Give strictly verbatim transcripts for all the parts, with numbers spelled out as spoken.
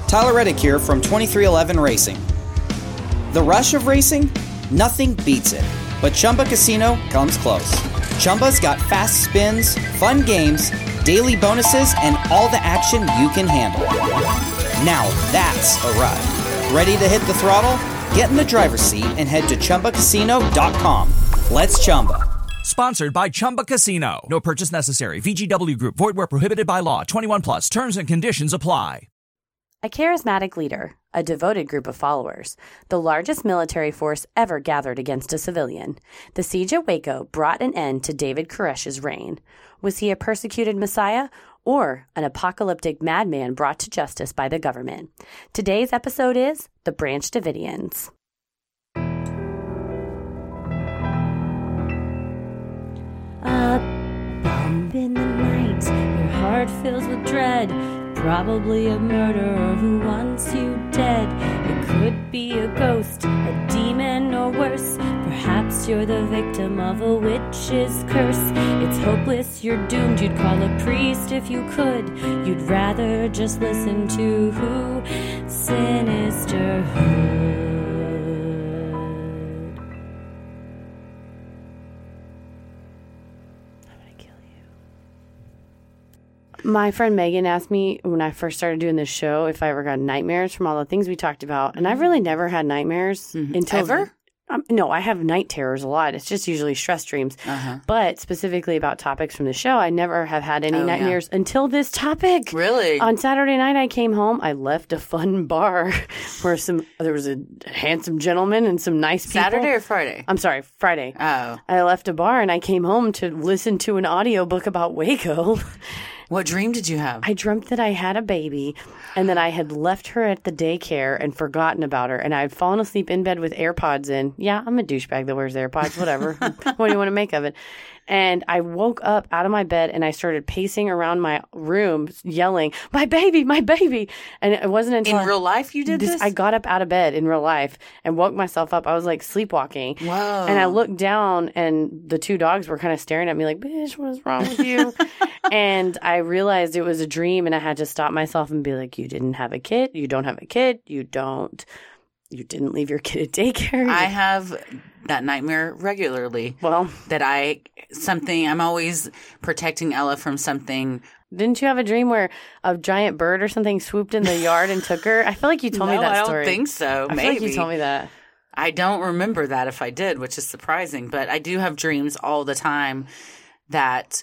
Tyler Reddick here from twenty-three eleven Racing. The rush of racing? Nothing beats it. But Chumba Casino comes close. Chumba's got fast spins, fun games, daily bonuses, and all the action you can handle. Now that's a ride. Ready to hit the throttle? Get in the driver's seat and head to Chumba Casino dot com. Let's Chumba. Sponsored by Chumba Casino. No purchase necessary. V G W Group. Void where prohibited by law. twenty-one plus. Terms and conditions apply. A charismatic leader, a devoted group of followers, the largest military force ever gathered against a civilian. The siege at Waco brought an end to David Koresh's reign. Was he a persecuted messiah or an apocalyptic madman brought to justice by the government? Today's episode is The Branch Davidians. A bump in the night, your heart fills with dread. Probably a murderer who wants you dead. It could be a ghost, a demon, or worse. Perhaps you're the victim of a witch's curse. It's hopeless, you're doomed. You'd call a priest if you could. You'd rather just listen to who? Sinisterhood. My friend Megan asked me when I first started doing this show if I ever got nightmares from all the things we talked about. And I've really never had nightmares Mm-hmm. until... Ever? Um, no, I have night terrors a lot. It's just usually stress dreams. Uh-huh. But specifically about topics from the show, I never have had any Oh, nightmares until this topic. Really? On Saturday night, I came home. I left a fun bar where some there was a handsome gentleman and some nice people. Saturday or Friday? I'm sorry, Friday. Oh. I left a bar and I came home to listen to an audiobook about Waco. What dream did you have? I dreamt that I had a baby and that I had left her at the daycare and forgotten about her. And I had fallen asleep in bed with AirPods in. Yeah, I'm a douchebag that wears AirPods, whatever. What do you want to make of it? And I woke up out of my bed and I started pacing around my room yelling, my baby, my baby. And it wasn't until In real life you did this? I got up out of bed in real life and woke myself up. I was like sleepwalking. Whoa. And I looked down and the two dogs were kind of staring at me like, bitch, what is wrong with you? And I realized it was a dream and I had to stop myself and be like, you didn't have a kid. You don't have a kid. You don't. You didn't leave your kid at daycare. I have that nightmare regularly. Well, that I, something, I'm always protecting Ella from something. Didn't you have a dream where a giant bird or something swooped in the yard and took her? I feel like you told no, me that I don't story. think so. I Maybe. feel like you told me that. I don't remember that if I did, which is surprising. But I do have dreams all the time that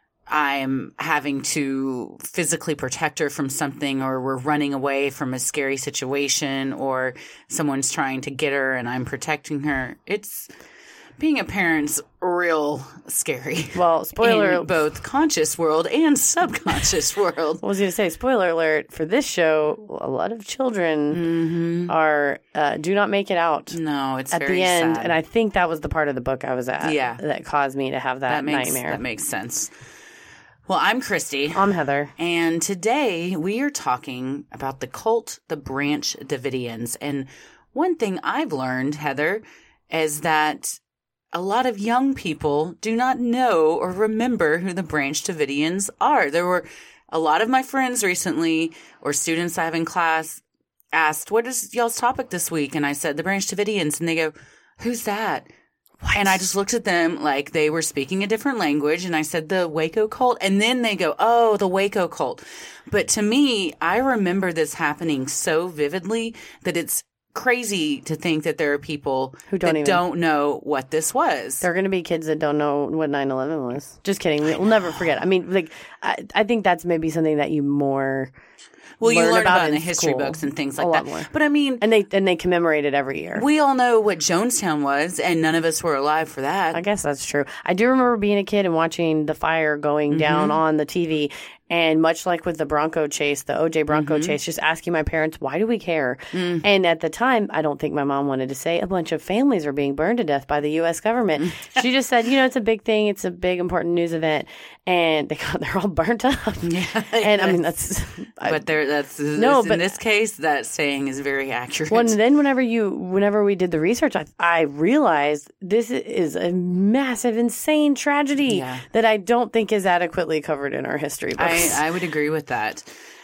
I'm having to physically protect her from something, or we're running away from a scary situation, or someone's trying to get her and I'm protecting her. It's being a parent's real scary. Well, spoiler in both conscious world and subconscious world. I was going to say, spoiler alert for this show. A lot of children Mm-hmm. are uh, do not make it out. No, it's at very the end, sad. and I think that was the part of the book I was at. Yeah. that caused me to have that, that makes, nightmare. That makes sense. Well, I'm Christy. I'm Heather. And today we are talking about the cult, the Branch Davidians. And one thing I've learned, Heather, is that a lot of young people do not know or remember who the Branch Davidians are. There were a lot of my friends recently, or students I have in class, asked, what is y'all's topic this week? And I said, the Branch Davidians. And they go, who's that? What? And I just looked at them like they were speaking a different language. And I said, the Waco cult. And then they go, oh, the Waco cult. But to me, I remember this happening so vividly that it's crazy to think that there are people Who don't that even- don't know what this was. There are going to be kids that don't know what nine eleven was. Just kidding. We'll never forget. I mean, like, I, I think that's maybe something that you more well, you learn learn about about in in the history school. books and things A like lot that. more. But I mean, and they and they commemorate it every year. we all know what Jonestown was, and none of us were alive for that. I guess that's true. I do remember being a kid and watching the fire going Mm-hmm. down on the T V. And much like with the Bronco chase, the O J Bronco Mm-hmm. chase, just asking my parents, why do we care? Mm. And at the time, I don't think my mom wanted to say a bunch of families are being burned to death by the U S government. She just said, you know, it's a big thing. It's a big, important news event. And they got, they're all burnt up. Yeah, and I mean, that's... I, but there, that's No, in but- this case, that saying is very accurate. Well, and then whenever you, whenever we did the research, I, I realized this is a massive, insane tragedy Yeah. that I don't think is adequately covered in our history books. I, I would agree with that.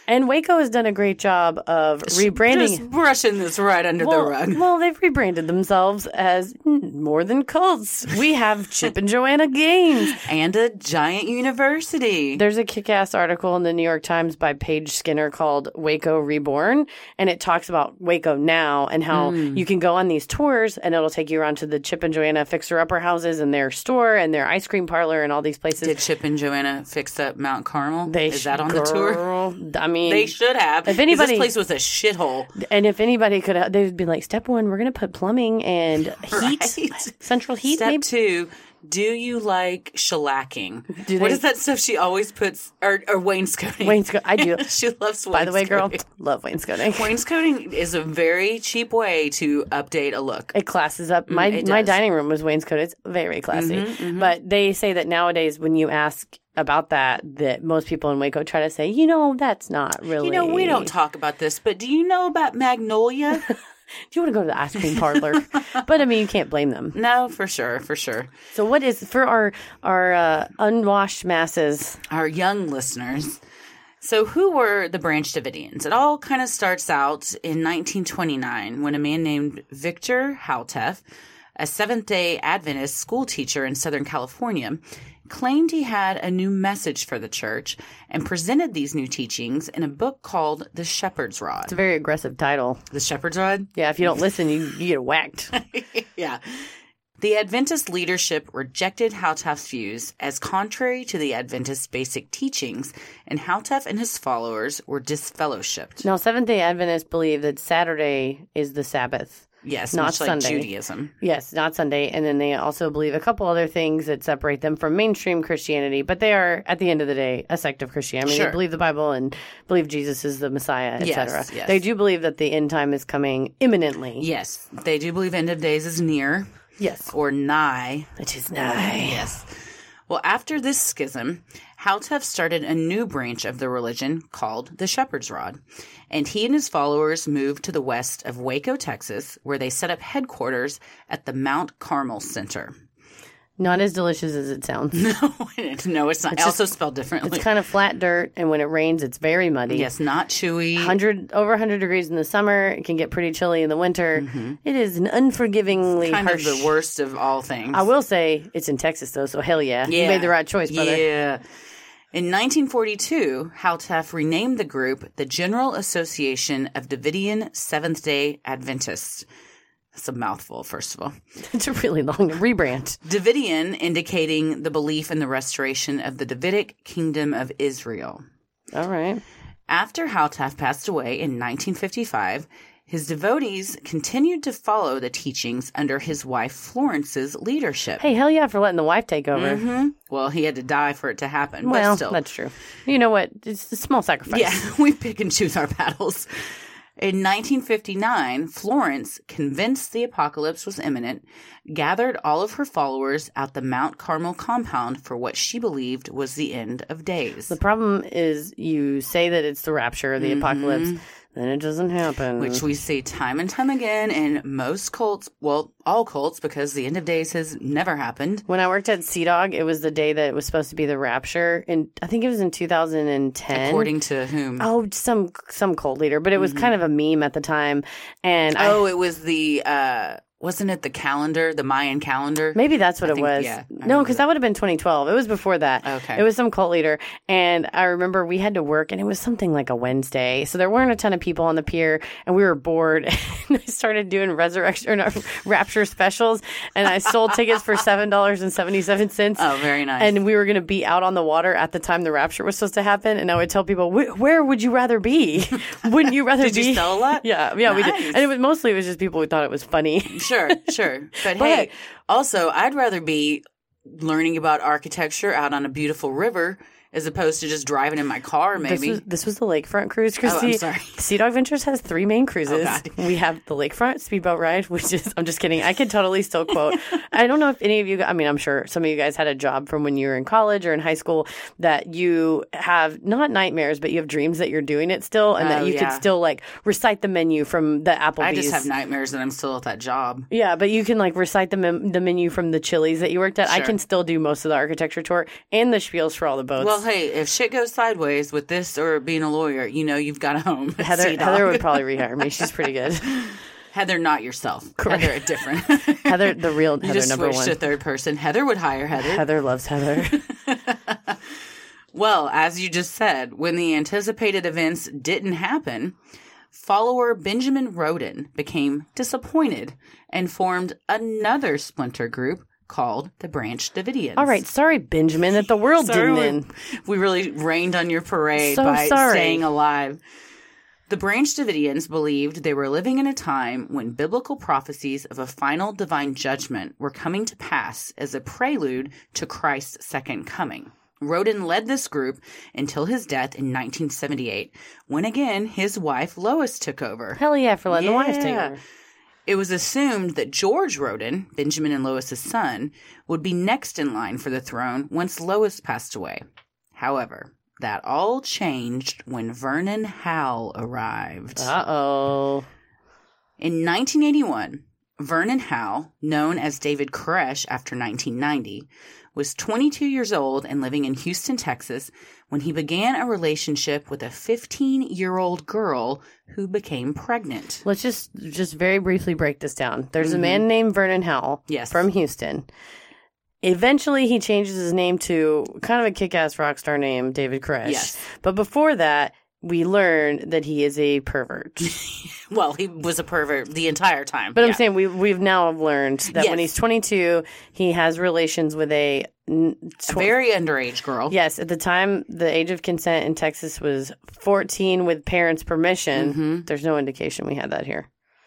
And Waco has done a great job of rebranding. Just brushing this right under well, the rug. Well, they've rebranded themselves as more than cults. We have Chip and Joanna Gaines. And a giant university. There's a kick-ass article in the New York Times by Paige Skinner called Waco Reborn, and it talks about Waco now and how mm. you can go on these tours and it'll take you around to the Chip and Joanna fixer-upper houses and their store and their ice cream parlor and all these places. Did Chip and Joanna fix up Mount Carmel? They Is that on girl, the tour? I mean, they should have. If anybody, this place was a shithole. And if anybody could, have, they'd be like, step one, we're going to put plumbing and heat, right. central heat. Step maybe? two, do you like shellacking? Do what they, is that stuff she always puts, or, or wainscoting? Wainscoting, I do. She loves wainscoting. By the way, girl, love wainscoting. Wainscoting is a very cheap way to update a look. It classes up. My mm, my dining room was wainscoted. It's very classy. Mm-hmm, mm-hmm. But they say that nowadays when you ask about that, that most people in Waco try to say, you know, that's not really. You know, we don't talk about this, but do you know about Magnolia? Do you want to go to the ice cream parlor? But, I mean, you can't blame them. No, for sure, for sure. So what is, for our, our uh, unwashed masses? Our young listeners. So who were the Branch Davidians? It all kind of starts out in nineteen twenty-nine when a man named Victor Haltef, a Seventh-day Adventist school teacher in Southern California, claimed he had a new message for the church and presented these new teachings in a book called The Shepherd's Rod. It's a very aggressive title. The Shepherd's Rod? Yeah, if you don't listen, you, you get whacked. Yeah. The Adventist leadership rejected Haltef's views as contrary to the Adventist basic teachings, and Haltef and his followers were disfellowshipped. Now, Seventh-day Adventists believe that Saturday is the Sabbath. Yes, not much like Sunday. Judaism. Yes, not Sunday. And then they also believe a couple other things that separate them from mainstream Christianity. But they are, at the end of the day, a sect of Christianity. I mean, sure. They believe the Bible and believe Jesus is the Messiah, et cetera. Yes, yes. They do believe that the end time is coming imminently. Yes, they do believe end of days is near. Yes. Or nigh. It is nigh. Yes. Well, after this schism, Haltef started a new branch of the religion called the Shepherd's Rod, and he and his followers moved to the west of Waco, Texas, where they set up headquarters at the Mount Carmel Center. Not as delicious as it sounds. No, no, it's not. It's also just, spelled differently. It's kind of flat dirt, and when it rains, it's very muddy. Yes, not chewy. one hundred, over one hundred degrees in the summer. It can get pretty chilly in the winter. Mm-hmm. It is an unforgivingly it's kind harsh. of the worst of all things. I will say it's in Texas, though, so hell yeah. yeah. You made the right choice, brother. Yeah. In nineteen forty-two, Haltef renamed the group the General Association of Davidian Seventh-day Adventists. That's a mouthful, first of all. It's a really long rebrand. Davidian indicating the belief in the restoration of the Davidic kingdom of Israel. All right. After Haltef passed away in nineteen fifty-five, his devotees continued to follow the teachings under his wife Florence's leadership. Hey, hell yeah for letting the wife take over. Mm-hmm. Well, he had to die for it to happen. Well, but still. That's true. You know what? It's a small sacrifice. Yeah, we pick and choose our battles. In nineteen fifty-nine, Florence, convinced the apocalypse was imminent, gathered all of her followers at the Mount Carmel compound for what she believed was the end of days. The problem is you say that it's the rapture, the mm-hmm. apocalypse, then it doesn't happen. Which we see time and time again in most cults, well, all cults, because the end of days has never happened. When I worked at Sea Dog, it was the day that it was supposed to be the rapture, and I think it was in two thousand ten. According to whom? Oh, some some cult leader, but it was mm-hmm. kind of a meme at the time. And oh, I, it was the. Uh, Wasn't it the calendar, the Mayan calendar? Maybe that's what I it think, was. Yeah, no, because that would have been twenty twelve. It was before that. Okay. It was some cult leader. And I remember we had to work, and it was something like a Wednesday. So there weren't a ton of people on the pier, and we were bored. And I started doing resurrection or no, rapture specials, and I sold tickets for seven dollars and seventy-seven cents. Oh, very nice. And we were going to be out on the water at the time the rapture was supposed to happen. And I would tell people, where would you rather be? Wouldn't you rather Did be? Did you sell a lot? Yeah, yeah, nice. we did. And it was mostly it was just people who thought it was funny. Sure, sure. But, But- hey, also, I'd rather be learning about architecture out on a beautiful river as opposed to just driving in my car, maybe. This was, this was the Lakefront Cruise, Oh, I'm Christy. sorry. Sea Dog Ventures has three main cruises. Oh, God. We have the Lakefront Speedboat Ride, which is, I'm just kidding. I could totally still quote. I don't know if any of you, I mean, I'm sure some of you guys had a job from when you were in college or in high school that you have not nightmares, but you have dreams that you're doing it still and Oh, that you yeah. could still like recite the menu from the Applebee's. I just have nightmares that I'm still at that job. Yeah, but you can like recite the mem- the menu from the Chili's that you worked at. I Sure. can still do most of the architecture tour and the spiels for all the boats. Well, Well, hey, if shit goes sideways with this or being a lawyer, you know you've got a home. Heather, Sea Dog. Heather would probably rehire me. She's pretty good. Heather, not yourself. Correct. Heather, a different. Heather, the real you Heather just number switched one. to third person. Heather would hire Heather. Heather loves Heather. Well, as you just said, when the anticipated events didn't happen, follower Benjamin Roden became disappointed and formed another splinter group called the Branch Davidians. All right, sorry, Benjamin, that the world Sorry, didn't we, end. we really rained on your parade So by sorry. staying alive. The Branch Davidians believed they were living in a time when biblical prophecies of a final divine judgment were coming to pass as a prelude to Christ's second coming. Roden led this group until his death in nineteen seventy-eight, when again his wife Lois took over. Hell yeah, for letting the wives take Yeah. over. It was assumed that George Roden, Benjamin and Lois's son, would be next in line for the throne once Lois passed away. However, that all changed when Vernon Howell arrived. Uh-oh. In nineteen eighty-one, Vernon Howell, known as David Koresh after nineteen ninety, was twenty-two years old and living in Houston, Texas, when he began a relationship with a fifteen-year-old girl who became pregnant. Let's just just very briefly break this down. There's a man named Vernon Howell Yes. from Houston. Eventually, he changes his name to kind of a kick-ass rock star name, David Koresh. Yes. But before that, we learn that he is a pervert. Well, he was a pervert the entire time. But Yeah. I'm saying we, we've now learned that when Yes. he's twenty-two, he has relations with a... n- a tw- very underage girl. Yes, at the time, the age of consent in Texas was fourteen with parents' permission. Mm-hmm. There's no indication we had that here.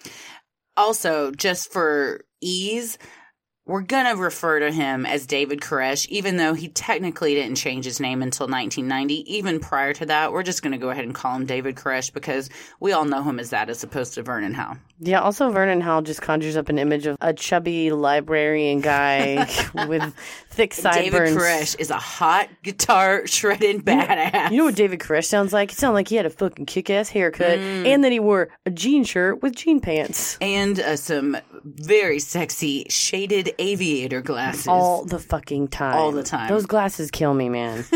Also, just for ease, we're going to refer to him as David Koresh, even though he technically didn't change his name until nineteen ninety. Even prior to that, we're just going to go ahead and call him David Koresh because we all know him as that as opposed to Vernon Howell. Yeah, also Vernon Howell just conjures up an image of a chubby librarian guy with thick sideburns. David Koresh is a hot guitar shredding badass. You know what David Koresh sounds like? It sounds like he had a fucking kick-ass haircut and that he wore a jean shirt with jean pants. And uh, some very sexy shaded aviator glasses. All the fucking time. All the time. Those glasses kill me, man.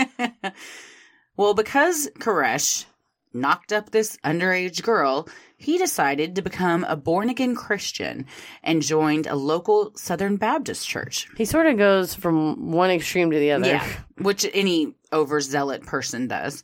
Well, because Koresh knocked up this underage girl, he decided to become a born-again Christian and joined a local Southern Baptist church. He sort of goes from one extreme to the other. Yeah, which any overzealot person does.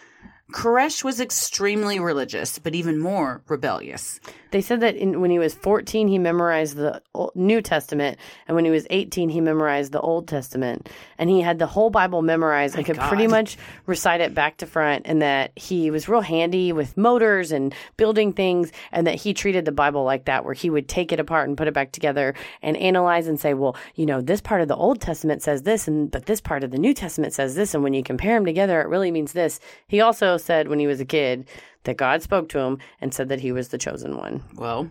Koresh was extremely religious, but even more rebellious. They said that in, when he was fourteen, he memorized the Old, New Testament, and when he was eighteen, he memorized the Old Testament. And he had the whole Bible memorized and could God. pretty much recite it back to front, and that he was real handy with motors and building things, and that he treated the Bible like that, where he would take it apart and put it back together and analyze and say, well, you know, this part of the Old Testament says this, and but this part of the New Testament says this, and when you compare them together, it really means this. He also said when he was a kid that God spoke to him and said that he was the chosen one. Well,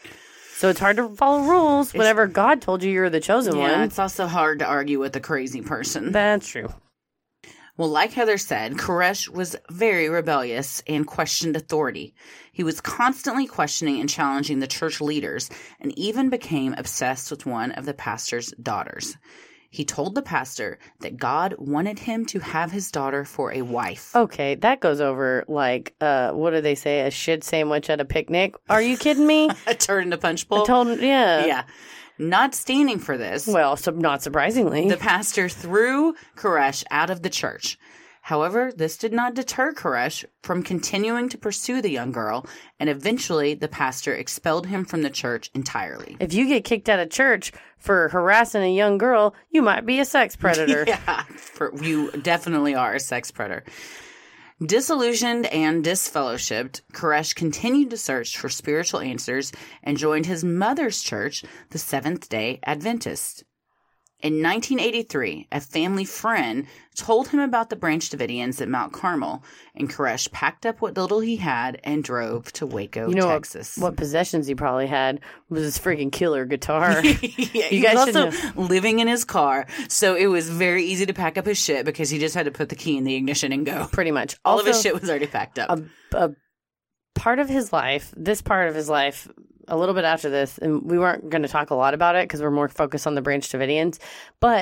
So it's hard to follow rules whenever God told you you're the chosen yeah, one. it's also hard to argue with a crazy person. That's true. Well, like Heather said, Koresh was very rebellious and questioned authority. He was constantly questioning and challenging the church leaders and even became obsessed with one of the pastor's daughters. He told the pastor that God wanted him to have his daughter for a wife. Okay, that goes over like, uh, what do they say, a shit sandwich at a picnic? Are you kidding me? A turd in a punch bowl? I told him, yeah. Yeah. Not standing for this, Well, so not surprisingly. the pastor threw Koresh out of the church. However, this did not deter Koresh from continuing to pursue the young girl, and eventually the pastor expelled him from the church entirely. If you get kicked out of church for harassing a young girl, you might be a sex predator. Yeah, for, you definitely are a sex predator. Disillusioned and disfellowshipped, Koresh continued to search for spiritual answers and joined his mother's church, the Seventh-day Adventist. In nineteen eighty-three, a family friend told him about the Branch Davidians at Mount Carmel, and Koresh packed up what little he had and drove to Waco, You know what, Texas. what possessions he probably had was his freaking killer guitar. Yeah, You he guys was should also living in his car, so it was very easy to pack up his shit because he just had to put the key in the ignition and go. Pretty much. All of his Also, shit was already packed up. a, a part of his life, this part of his life, a little bit after this, and we weren't going to talk a lot about it because we're more focused on the Branch Davidians, but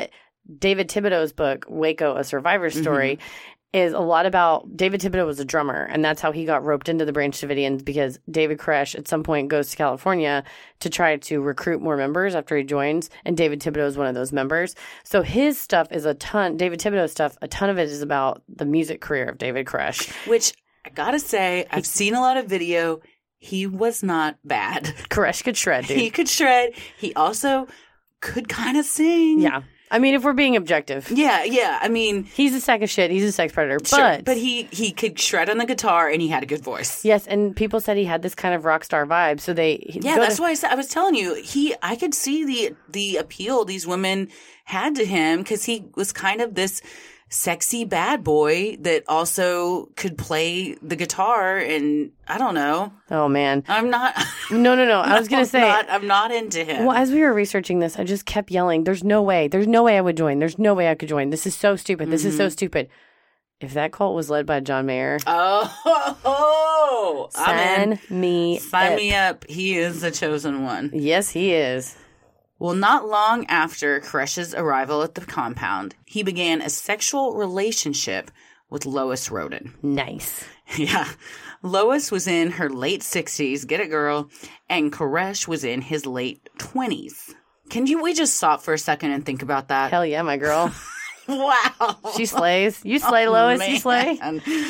David Thibodeau's book, Waco, A Survivor Story, mm-hmm. is a lot about David Thibodeau was a drummer, and that's how he got roped into the Branch Davidians, because David Koresh at some point goes to California to try to recruit more members after he joins, and David Thibodeau is one of those members. So his stuff is a ton, David Thibodeau's stuff, a ton of it is about the music career of David Koresh. Which, I gotta say, I've seen a lot of video. He was not bad. Koresh could shred, dude. He could shred. He also could kind of sing. Yeah. I mean, if we're being objective. Yeah, yeah. I mean... He's a sack of shit. He's a sex predator. Sure, but... But he, he could shred on the guitar, and he had a good voice. Yes, and people said he had this kind of rock star vibe, so they... Yeah, that's to, why I, said, I was telling you. He, I could see the the appeal these women had to him, because he was kind of this sexy bad boy that also could play the guitar, and I don't know. Oh, man. I'm not... No, no, no. I was going to say... Not, I'm not into him. Well, as we were researching this, I just kept yelling, there's no way. There's no way I would join. There's no way I could join. This is so stupid. This mm-hmm. is so stupid. If that cult was led by John Mayer... Oh, oh, oh. Sign me Sign up. me up. He is the chosen one. Yes, he is. Well, not long after Koresh's arrival at the compound, he began a sexual relationship with Lois Roden. Nice. Yeah. Lois was in her late sixties, get it, girl, and Koresh was in his late twenties. Can you, we just stop for a second and think about that? Hell yeah, my girl. Wow. She slays. You slay, Lois. Oh, you slay.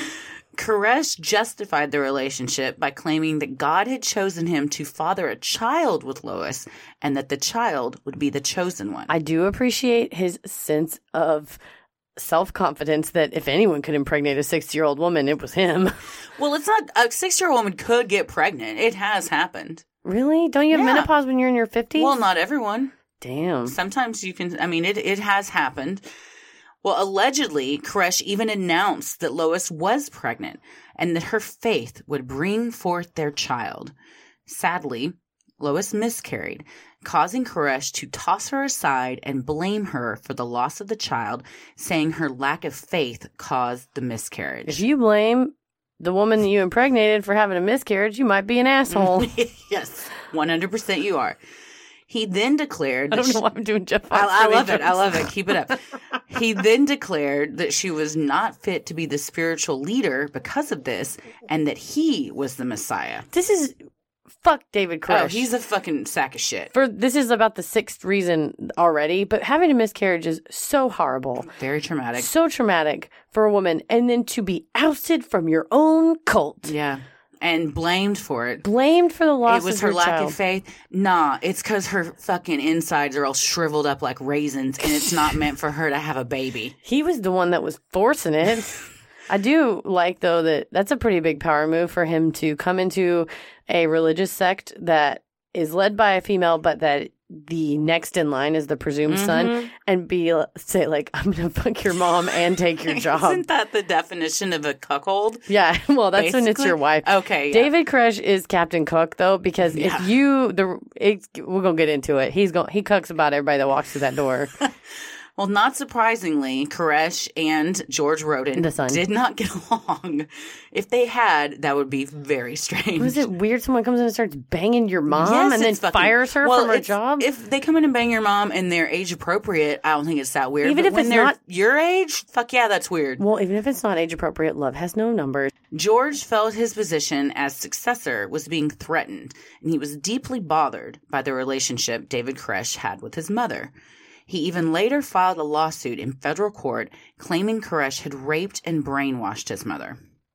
Koresh justified the relationship by claiming that God had chosen him to father a child with Lois, and that the child would be the chosen one. I do appreciate his sense of self-confidence that if anyone could impregnate a sixty-year-old woman, it was him. Well, it's not... A sixty-year-old woman could get pregnant. It has happened. Really? Don't you have yeah. menopause when you're in your fifties? Well, not everyone. Damn. Sometimes you can... I mean, it, it has happened. Well, allegedly, Koresh even announced that Lois was pregnant and that her faith would bring forth their child. Sadly, Lois miscarried, causing Koresh to toss her aside and blame her for the loss of the child, saying her lack of faith caused the miscarriage. If you blame the woman that you impregnated for having a miscarriage, you might be an asshole. Yes, one hundred percent you are. He then declared... I don't she, know why I'm doing Jeff I, I love it. I love it. Keep it up. He then declared that she was not fit to be the spiritual leader because of this, and that he was the Messiah. This is... Fuck David Koresh. Oh, he's a fucking sack of shit. For This is about the sixth reason already, but having a miscarriage is so horrible. Very traumatic. So traumatic for a woman. And then to be ousted from your own cult. Yeah. And blamed for it. Blamed for the loss of her It was her, her lack child. of faith. Nah, it's because her fucking insides are all shriveled up like raisins, and it's not meant for her to have a baby. He was the one that was forcing it. I do like, though, that that's a pretty big power move for him to come into a religious sect that is led by a female, but that the next in line is the presumed mm-hmm. son, and be say like, I'm gonna fuck your mom and take your job. Isn't that the definition of a cuckold? Yeah, well, that's Basically? When it's your wife. Okay, yeah. David Koresh is Captain Cook, though, because yeah. if you the it's, we're gonna get into it. He's going he cooks about everybody that walks through that door. Well, not surprisingly, Koresh and George Roden did not get along. If they had, that would be very strange. Was it weird someone comes in and starts banging your mom yes, and then fucking, fires her well, from her job? If they come in and bang your mom and they're age appropriate, I don't think it's that weird. Even but if when it's they're not your age, fuck yeah, that's weird. Well, even if it's not age appropriate, love has no numbers. George felt his position as successor was being threatened, and he was deeply bothered by the relationship David Koresh had with his mother. He even later filed a lawsuit in federal court claiming Koresh had raped and brainwashed his mother.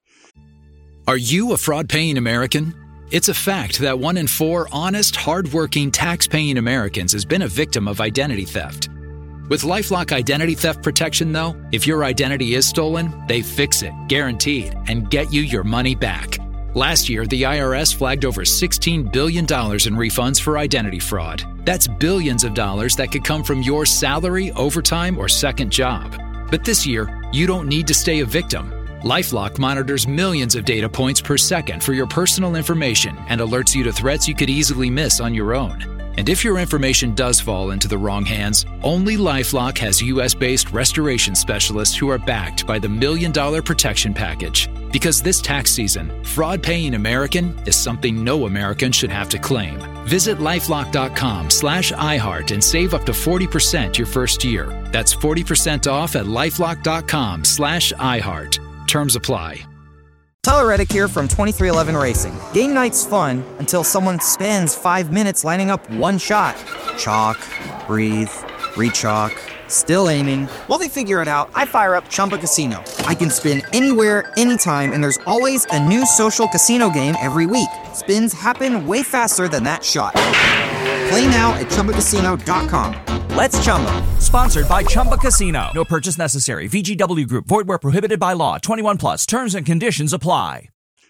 Are you a fraud-paying American? It's a fact that one in four honest, hard-working, tax-paying Americans has been a victim of identity theft. With LifeLock Identity Theft Protection, though, if your identity is stolen, they fix it, guaranteed, and get you your money back. Last year, the I R S flagged over sixteen billion dollars in refunds for identity fraud. That's billions of dollars that could come from your salary, overtime, or second job. But this year, you don't need to stay a victim. LifeLock monitors millions of data points per second for your personal information and alerts you to threats you could easily miss on your own. And if your information does fall into the wrong hands, only LifeLock has U S-based restoration specialists who are backed by the Million Dollar Protection Package. Because this tax season, fraud-paying American is something no American should have to claim. Visit lifelock.com slash iHeart and save up to forty percent your first year. That's forty percent off at lifelock.com slash iHeart. Terms apply. Tyler Reddick here from twenty-three eleven Racing. Game night's fun until someone spends five minutes lining up one shot. Chalk, breathe, re-chalk, still aiming. While they figure it out, I fire up Chumba Casino. I can spin anywhere, anytime, and there's always a new social casino game every week. Spins happen way faster than that shot. Play now at Chumba Casino dot com. Let's Chumba. Sponsored by Chumba Casino. No purchase necessary. V G W Group. Void where prohibited by law. twenty-one plus. Terms and conditions apply.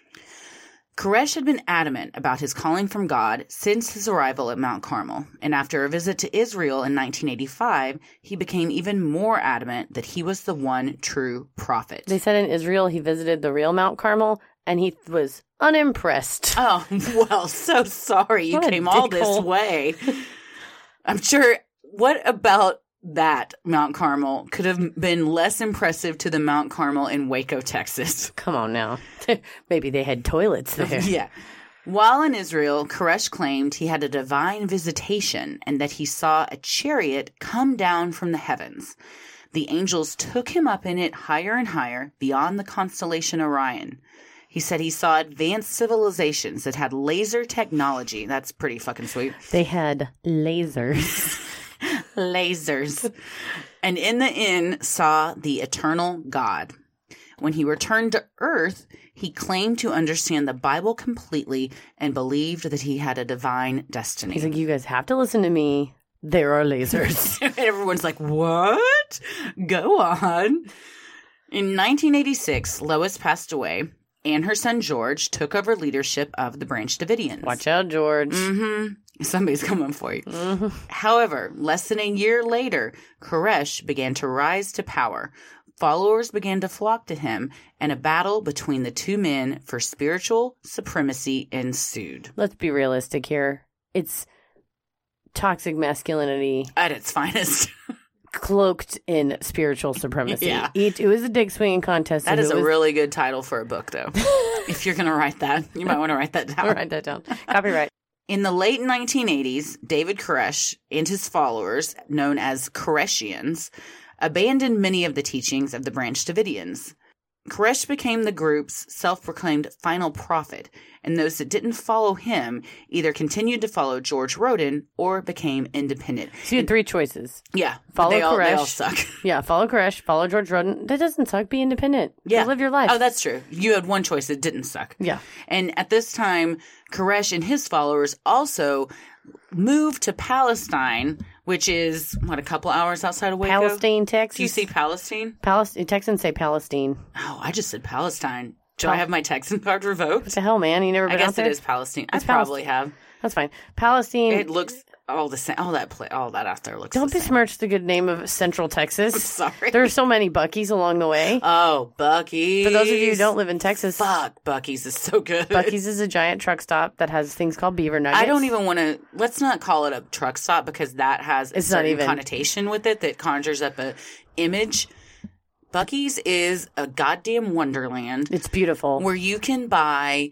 Koresh had been adamant about his calling from God since his arrival at Mount Carmel, and after a visit to Israel in nineteen eighty-five, he became even more adamant that he was the one true prophet. They said in Israel he visited the real Mount Carmel, and he was unimpressed. Oh, well, so sorry you What a came all this dickhole. way. I'm sure, what about that Mount Carmel could have been less impressive to the Mount Carmel in Waco, Texas? Come on now. Maybe they had toilets there. Yeah. While in Israel, Koresh claimed he had a divine visitation and that he saw a chariot come down from the heavens. The angels took him up in it higher and higher beyond the constellation Orion. He said he saw advanced civilizations that had laser technology. That's pretty fucking sweet. They had lasers. Lasers. And in the inn saw the eternal God. When he returned to Earth, he claimed to understand the Bible completely and believed that he had a divine destiny. He's like, you guys have to listen to me. There are lasers. Everyone's like, what? Go on. In nineteen eighty-six, Lois passed away, and her son George took over leadership of the Branch Davidians. Watch out, George. Mm-hmm. Somebody's coming for you. Mm-hmm. However, less than a year later, Koresh began to rise to power. Followers began to flock to him, and a battle between the two men for spiritual supremacy ensued. Let's be realistic here. It's toxic masculinity At its finest. cloaked in spiritual supremacy. Yeah. It, it was a dick swinging contest. That so is it a was, really good title for a book, though. If you're going to write that, you might want to write that down. I'll write that down. Copyright. In the late nineteen eighties, David Koresh and his followers, known as Koreshians, abandoned many of the teachings of the Branch Davidians. Koresh became the group's self-proclaimed final prophet, and those that didn't follow him either continued to follow George Roden or became independent. So you had three choices. Yeah. Follow they all, Koresh. They all suck. Yeah, follow Koresh, follow George Roden. That doesn't suck. Be independent. Yeah. Go live your life. Oh, that's true. You had one choice that didn't suck. Yeah. And at this time, Koresh and his followers also moved to Palestine, which is, what, a couple hours outside of Waco? Palestine, Texas. Do you see Palestine? Palestine. Texans say Palestine. Oh, I just said Palestine. Do Pal- I have my Texan card revoked? What the hell, man? You never been I guess out there? it is Palestine. I It's probably Palestine. have. That's fine. Palestine. It looks all the same. All that play, all that out there looks Don't the same. besmirch the good name of Central Texas. Sorry. There are so many Buc-ee's along the way. Oh, Buc-ee's. For those of you who don't live in Texas, Fuck, Buc-ee's is so good. Buc-ee's is a giant truck stop that has things called beaver nuggets. I don't even want to. Let's not call it a truck stop because that has a It's not certain even. connotation with it that conjures up a image. Buc-ee's is a goddamn wonderland It's beautiful. where you can buy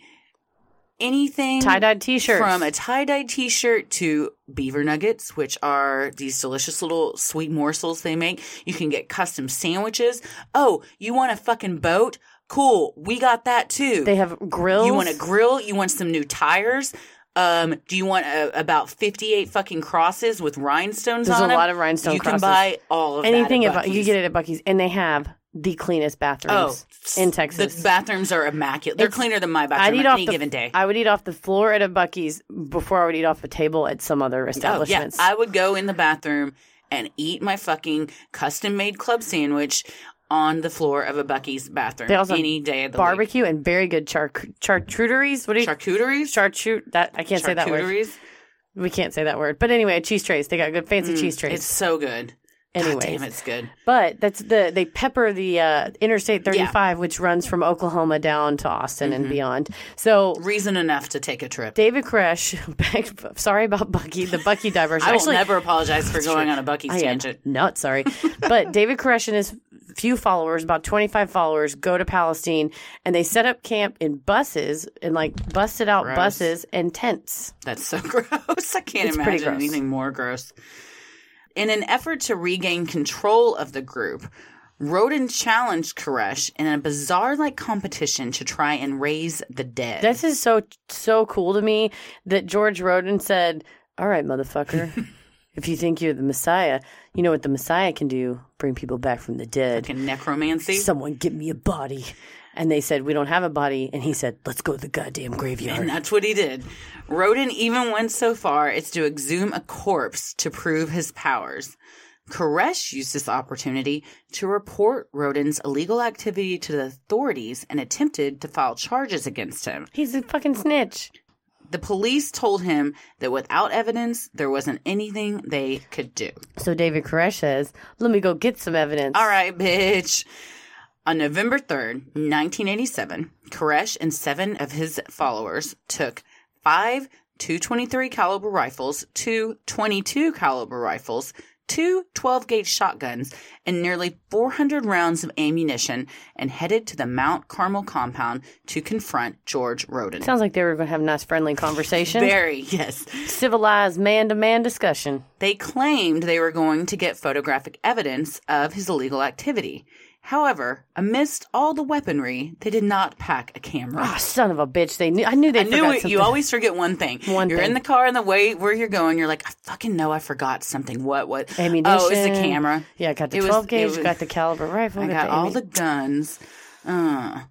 anything Tie-dyed t-shirts. from a tie-dye t-shirt to beaver nuggets, which are these delicious little sweet morsels they make. You can get custom sandwiches. Oh, you want a fucking boat? Cool. We got that too. They have grills. You want a grill? You want some new tires? Um, do you want a, about fifty-eight fucking crosses with rhinestones There's on a them? lot of rhinestone You crosses. can buy all of Anything that at about you Buc-ee's. get it at Buc-ee's, and they have the cleanest bathrooms Oh, in Texas. The bathrooms are immaculate. They're It's- cleaner than my I'd bathroom eat on off any the, given day. I would eat off the floor at a Buc-ee's before I would eat off a table at some other Oh, yeah. establishments. I would go in the bathroom and eat my fucking custom-made club sandwich on the floor of a Buc-ee's bathroom They also have any day of the barbecue and very good char- charcuteries. What do week. you Charcuteries? charcut? That I can't say that word. Charcuteries? We can't say that word. But anyway, cheese trays. They got good fancy cheese trays. It's so good. God Anyways. damn, it's good. But that's the they pepper the uh, Interstate thirty-five, which runs from Oklahoma down to Austin Mm-hmm. and beyond. So Reason enough to take a trip. David Koresh, back, sorry about Buc-ee, the Buc-ee diversion. I will Actually, never apologize for going on a Buc-ee's I am tangent. not sorry. But David Koresh and his few followers, about twenty-five followers, go to Palestine, and they set up camp in buses and like busted out Gross. buses and tents. That's so gross. I can't It's pretty imagine gross. anything more gross. In an effort to regain control of the group, Roden challenged Koresh in a bizarre-like competition to try and raise the dead. This is so so cool to me that George Roden said, "All right, motherfucker, if you think you're the Messiah, you know what the Messiah can do? Bring people back from the dead. Fucking necromancy. Someone give me a body." And they said, "We don't have a body." And he said, "Let's go to the goddamn graveyard." And that's what he did. Roden even went so far as to exhume a corpse to prove his powers. Koresh used this opportunity to report Roden's illegal activity to the authorities and attempted to file charges against him. He's a fucking snitch. The police told him that without evidence, there wasn't anything they could do. So David Koresh says, "Let me go get some evidence." All right, bitch. On November third, nineteen eighty-seven, Koresh and seven of his followers took five two twenty-three caliber rifles, two twenty-two caliber rifles, two twelve-gauge shotguns, and nearly four hundred rounds of ammunition and headed to the Mount Carmel compound to confront George Roden. Sounds like they were going to have a nice friendly conversation. Very, yes. Civilized man-to-man discussion. They claimed they were going to get photographic evidence of his illegal activity. However, amidst all the weaponry, they did not pack a camera. Oh, son of a bitch. They knew. I knew they I forgot knew it. something. You always forget one thing. One you're thing. in the car on the way where you're going. You're like, I fucking know I forgot something. What? What? Ammunition. Oh, it's the camera. Yeah, I got the It was- twelve it gauge, was- got the caliber rifle. I got the all ammu- the guns. Uh.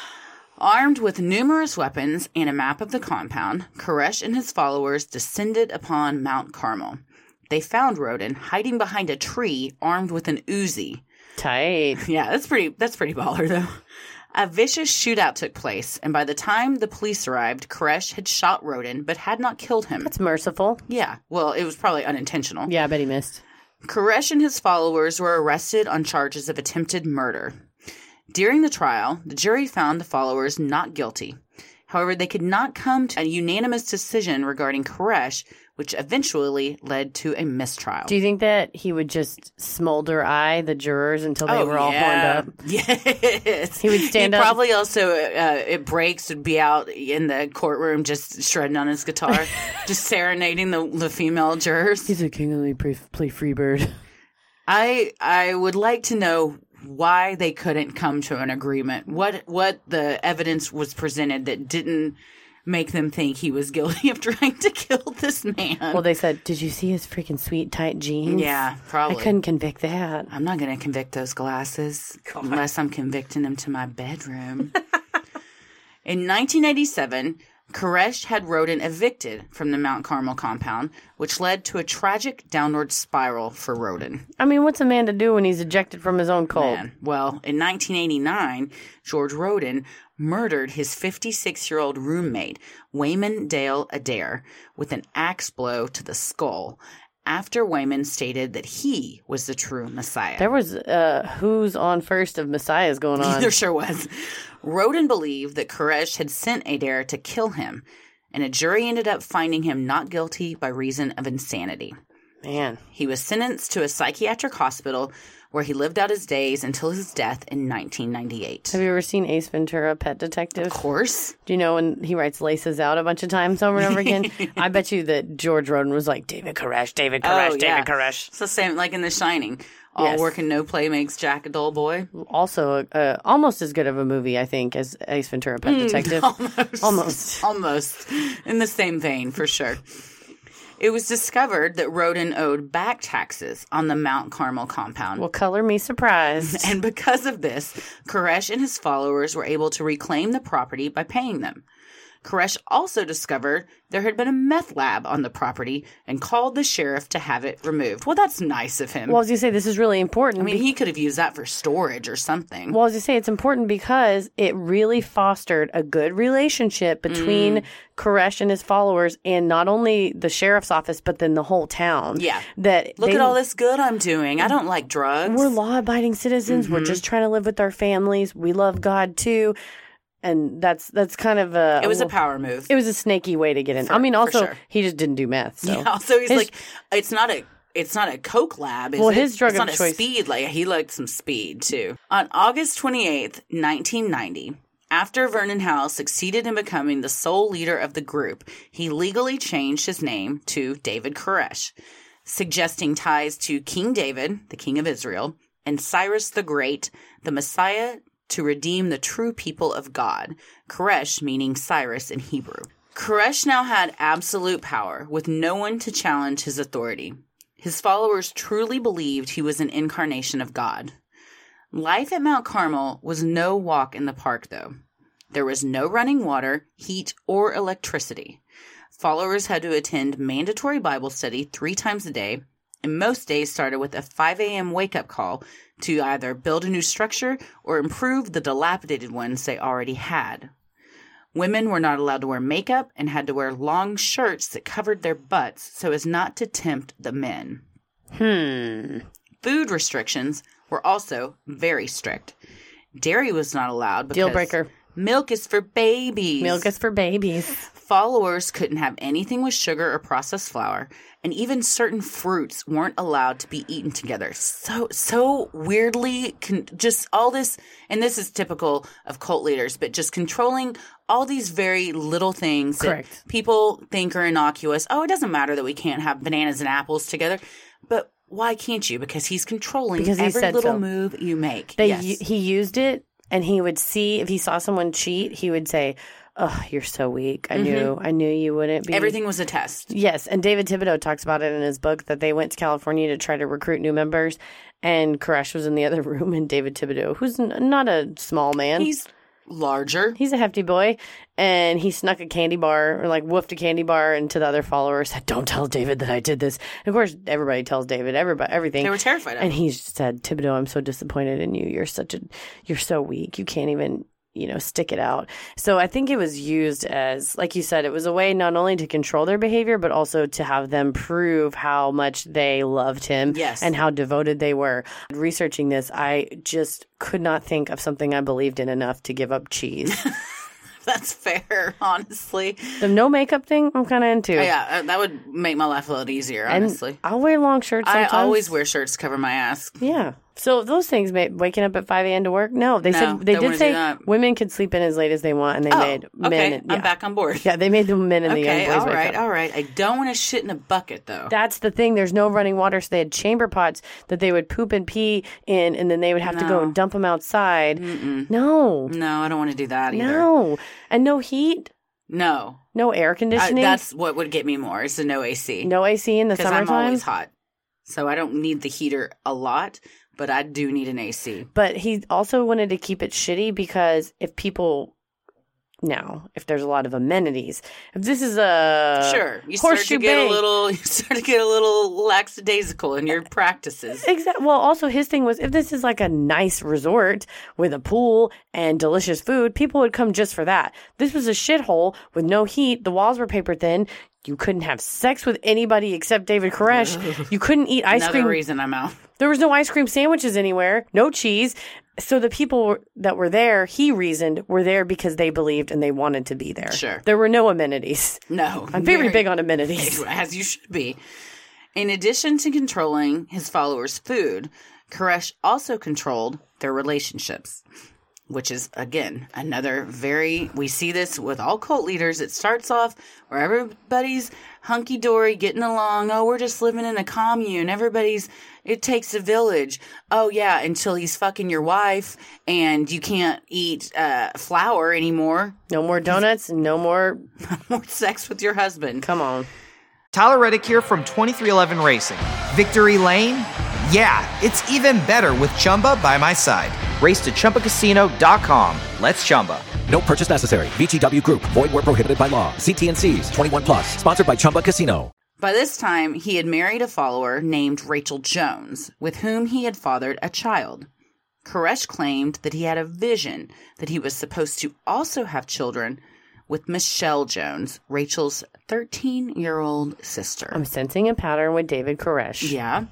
Armed with numerous weapons and a map of the compound, Koresh and his followers descended upon Mount Carmel. They found Roden hiding behind a tree, armed with an Uzi. Tight. Yeah, that's pretty. That's pretty baller, though. A vicious shootout took place, and by the time the police arrived, Koresh had shot Roden, but had not killed him. That's merciful. Yeah, well, it was probably unintentional. Yeah, I bet he missed. Koresh and his followers were arrested on charges of attempted murder. During the trial, the jury found the followers not guilty. However, they could not come to a unanimous decision regarding Koresh, which eventually led to a mistrial. Do you think that he would just smolder eye the jurors until they Oh, were all yeah. horned up? Yes. He would stand He'd up. probably also, uh, it breaks, would be out in the courtroom just shredding on his guitar, just serenading the, the female jurors. He's a king of the play, play Freebird. I I would like to know why they couldn't come to an agreement. What what the evidence was presented that didn't make them think he was guilty of trying to kill this man. Well, they said, "Did you see his freaking sweet tight jeans?" Yeah, probably. I couldn't convict that. I'm not going to convict those glasses unless I'm convicting them to my bedroom. In nineteen eighty-seven, Koresh had Roden evicted from the Mount Carmel compound, which led to a tragic downward spiral for Roden. I mean, what's a man to do when he's ejected from his own cult? Man. Well, in nineteen eighty-nine, George Roden murdered his fifty-six-year-old roommate, Wayman Dale Adair, with an axe blow to the skull, after Wayman stated that he was the true Messiah. There was uh, who's on first of Messiahs going on. There sure was. Roden believed that Koresh had sent Adair to kill him, and a jury ended up finding him not guilty by reason of insanity. Man. He was sentenced to a psychiatric hospital where he lived out his days until his death in nineteen ninety-eight. Have you ever seen Ace Ventura, Pet Detective? Of course. Do you know when he writes laces out a bunch of times over and over again? I bet you that George Roden was like, David Koresh, David Koresh, Oh, David yeah. Koresh. It's the same, like in The Shining. All Yes. work and no play makes Jack a dull boy. Also, uh, almost as good of a movie, I think, as Ace Ventura, Pet Detective. Almost. Almost. Almost. In the same vein, for sure. It was discovered that Roden owed back taxes on the Mount Carmel compound. Well, color me surprised. And because of this, Koresh and his followers were able to reclaim the property by paying them. Koresh also discovered there had been a meth lab on the property and called the sheriff to have it removed. Well, that's nice of him. Well, as you say, this is really important. I mean, be- he could have used that for storage or something. Well, as you say, it's important because it really fostered a good relationship between Mm. Koresh and his followers, and not only the sheriff's office, but then the whole town. Yeah. That Look they, at all this good I'm doing. I don't like drugs. We're law-abiding citizens. Mm-hmm. We're just trying to live with our families. We love God too, and that's that's kind of a. It was a power move. It was a snaky way to get in. For- I mean, for also sure. he just didn't do meth. So Yeah, so he's His- like, it's not a it's not a coke lab, is Well, it? his drug it's of not choice- a speed. Like, he liked some speed, too. On August twenty-eighth, nineteen ninety, after Vernon Howe succeeded in becoming the sole leader of the group, he legally changed his name to David Koresh, suggesting ties to King David, the king of Israel, and Cyrus the Great, the Messiah to redeem the true people of God. Koresh meaning Cyrus in Hebrew. Koresh now had absolute power, with no one to challenge his authority. His followers truly believed he was an incarnation of God. Life at Mount Carmel was no walk in the park, though. There was no running water, heat, or electricity. Followers had to attend mandatory Bible study three times a day, and most days started with a five a.m. wake-up call to either build a new structure or improve the dilapidated ones they already had. Women were not allowed to wear makeup and had to wear long shirts that covered their butts so as not to tempt the men. Hmm. Food restrictions were also very strict. Dairy was not allowed because Deal breaker. milk is for babies. Milk is for babies. Followers couldn't have anything with sugar or processed flour, and even certain fruits weren't allowed to be eaten together. So, so weirdly, con- just all this, and this is typical of cult leaders, but just controlling all these very little things Correct. that people think are innocuous. Oh, it doesn't matter that we can't have bananas and apples together, but why can't you? Because he's controlling Because he every said little so. move you make. They, yes. He used it, and he would see, if he saw someone cheat, he would say, oh, you're so weak. I knew, I knew you wouldn't be. Everything was a test. Yes, and David Thibodeau talks about it in his book that they went to California to try to recruit new members, and Koresh was in the other room, and David Thibodeau, who's n- not a small man. He's larger. He's a hefty boy, and he snuck a candy bar, or like woofed a candy bar into the other followers, said, don't tell David that I did this. And of course, everybody tells David, everybody, everything. They were terrified of him. And he said, Thibodeau, I'm so disappointed in you. You're such a, you're so weak. You can't even, you know, stick it out. So I think it was used as, like you said, it was a way not only to control their behavior, but also to have them prove how much they loved him Yes. and how devoted they were. Researching this, I just could not think of something I believed in enough to give up cheese. That's fair, honestly. The no makeup thing, I'm kind of into. Oh, yeah, uh, that would make my life a lot easier, And honestly. I'll wear long shirts I sometimes. always wear shirts to cover my ass. Yeah. So those things, made, waking up at five a.m. to work, no. They No, said they don't did wanna say do that. women could sleep in as late as they want, and they Oh, made men. okay, and- I'm yeah. back on board. Yeah, they made the men and the Okay, young boys all wake right, up. all right. I don't want to shit in a bucket, though. That's the thing. There's no running water, so they had chamber pots that they would poop and pee in, and then they would have to go No. and dump them outside. No, No, I don't want to do that either. no, and no heat, No. no air I, conditioning, that's what would get me more, is the no A C. no A C in the Because I'm summertime. always hot. So I don't need the heater a lot, but I do need an A C. But he also wanted to keep it shitty because if people now, if there's a lot of amenities, if this is a Sure. You start Horseshoe to get Bay- a little you start to get a little lackadaisical in your practices. Exactly. Well, also his thing was if this is like a nice resort with a pool and delicious food, people would come just for that. This was a shithole with no heat. The walls were paper thin. You couldn't have sex with anybody except David Koresh. You couldn't eat ice Another cream. reason I'm out. There was no ice cream sandwiches anywhere, no cheese. So the people that were there, he reasoned, were there because they believed and they wanted to be there. Sure. There were no amenities. No. I'm very big on amenities. As you should be. In addition to controlling his followers' food, Koresh also controlled their relationships, which is, again, another very, we see this with all cult leaders. It starts off where everybody's hunky-dory, getting along. Oh, we're just living in a commune. Everybody's, it takes a village. Oh, yeah, until he's fucking your wife and you can't eat uh, flour anymore. No more donuts, no more. More sex with your husband. Come on. Tyler Reddick here from twenty-three eleven Racing. Victory Lane? Yeah, it's even better with Chumba by my side. Race to Chumba Casino dot com. Let's Chumba. No purchase necessary. V G W Group. Void where prohibited by law. See T and C's. twenty-one plus. Sponsored by Chumba Casino. By this time, he had married a follower named Rachel Jones, with whom he had fathered a child. Koresh claimed that he had a vision that he was supposed to also have children with Michelle Jones, Rachel's thirteen-year-old sister. I'm sensing a pattern with David Koresh. Yeah.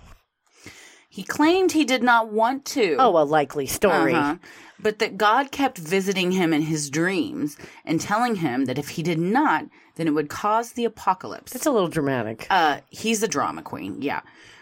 He claimed he did not want to. Oh, a likely story. Uh-huh. But that God kept visiting him in his dreams and telling him that if he did not, then it would cause the apocalypse. It's a little dramatic. Uh, he's a drama queen, yeah.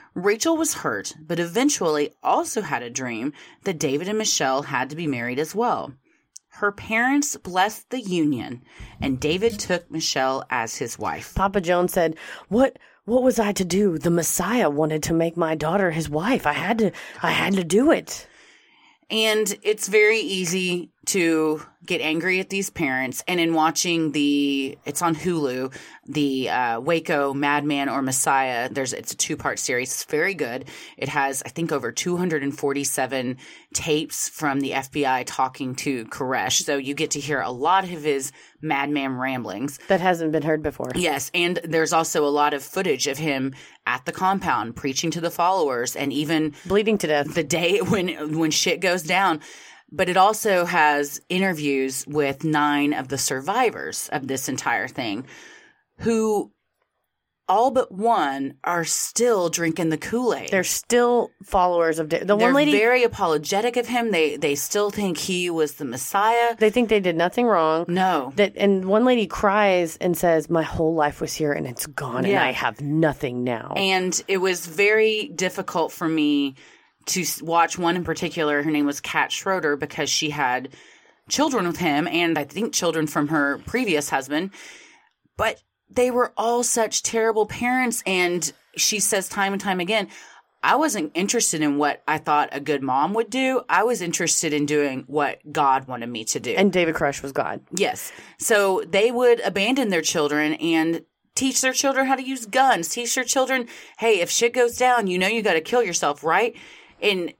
Rachel was hurt, but eventually also had a dream that David and Michelle had to be married as well. Her parents blessed the union, and David took Michelle as his wife. Papa Jones said, What what was I to do? The Messiah wanted to make my daughter his wife. I had to I had to do it. And it's very easy to get angry at these parents. And in watching the, it's on Hulu, the uh, Waco Madman or Messiah, there's it's a two-part series. It's very good. It has, I think, over two hundred forty-seven tapes from the F B I talking to Koresh. So you get to hear a lot of his madman ramblings. That hasn't been heard before. Yes. And there's also a lot of footage of him at the compound preaching to the followers and even bleeding to death the day when when shit goes down. But it also has interviews with nine of the survivors of this entire thing who all but one are still drinking the Kool-Aid. They're still followers of the They're one lady. They're very apologetic of him. They they still think he was the Messiah. They think they did nothing wrong. No. That and one lady cries and says, "My whole life was here and it's gone, Yeah. and I have nothing now." And it was very difficult for me to watch one in particular. Her name was Kat Schroeder because she had children with him and I think children from her previous husband. But they were all such terrible parents. And she says time and time again, I wasn't interested in what I thought a good mom would do. I was interested in doing what God wanted me to do. And David Koresh was God. Yes. So they would abandon their children and teach their children how to use guns. Teach their children, hey, if shit goes down, you know you got to kill yourself, right? And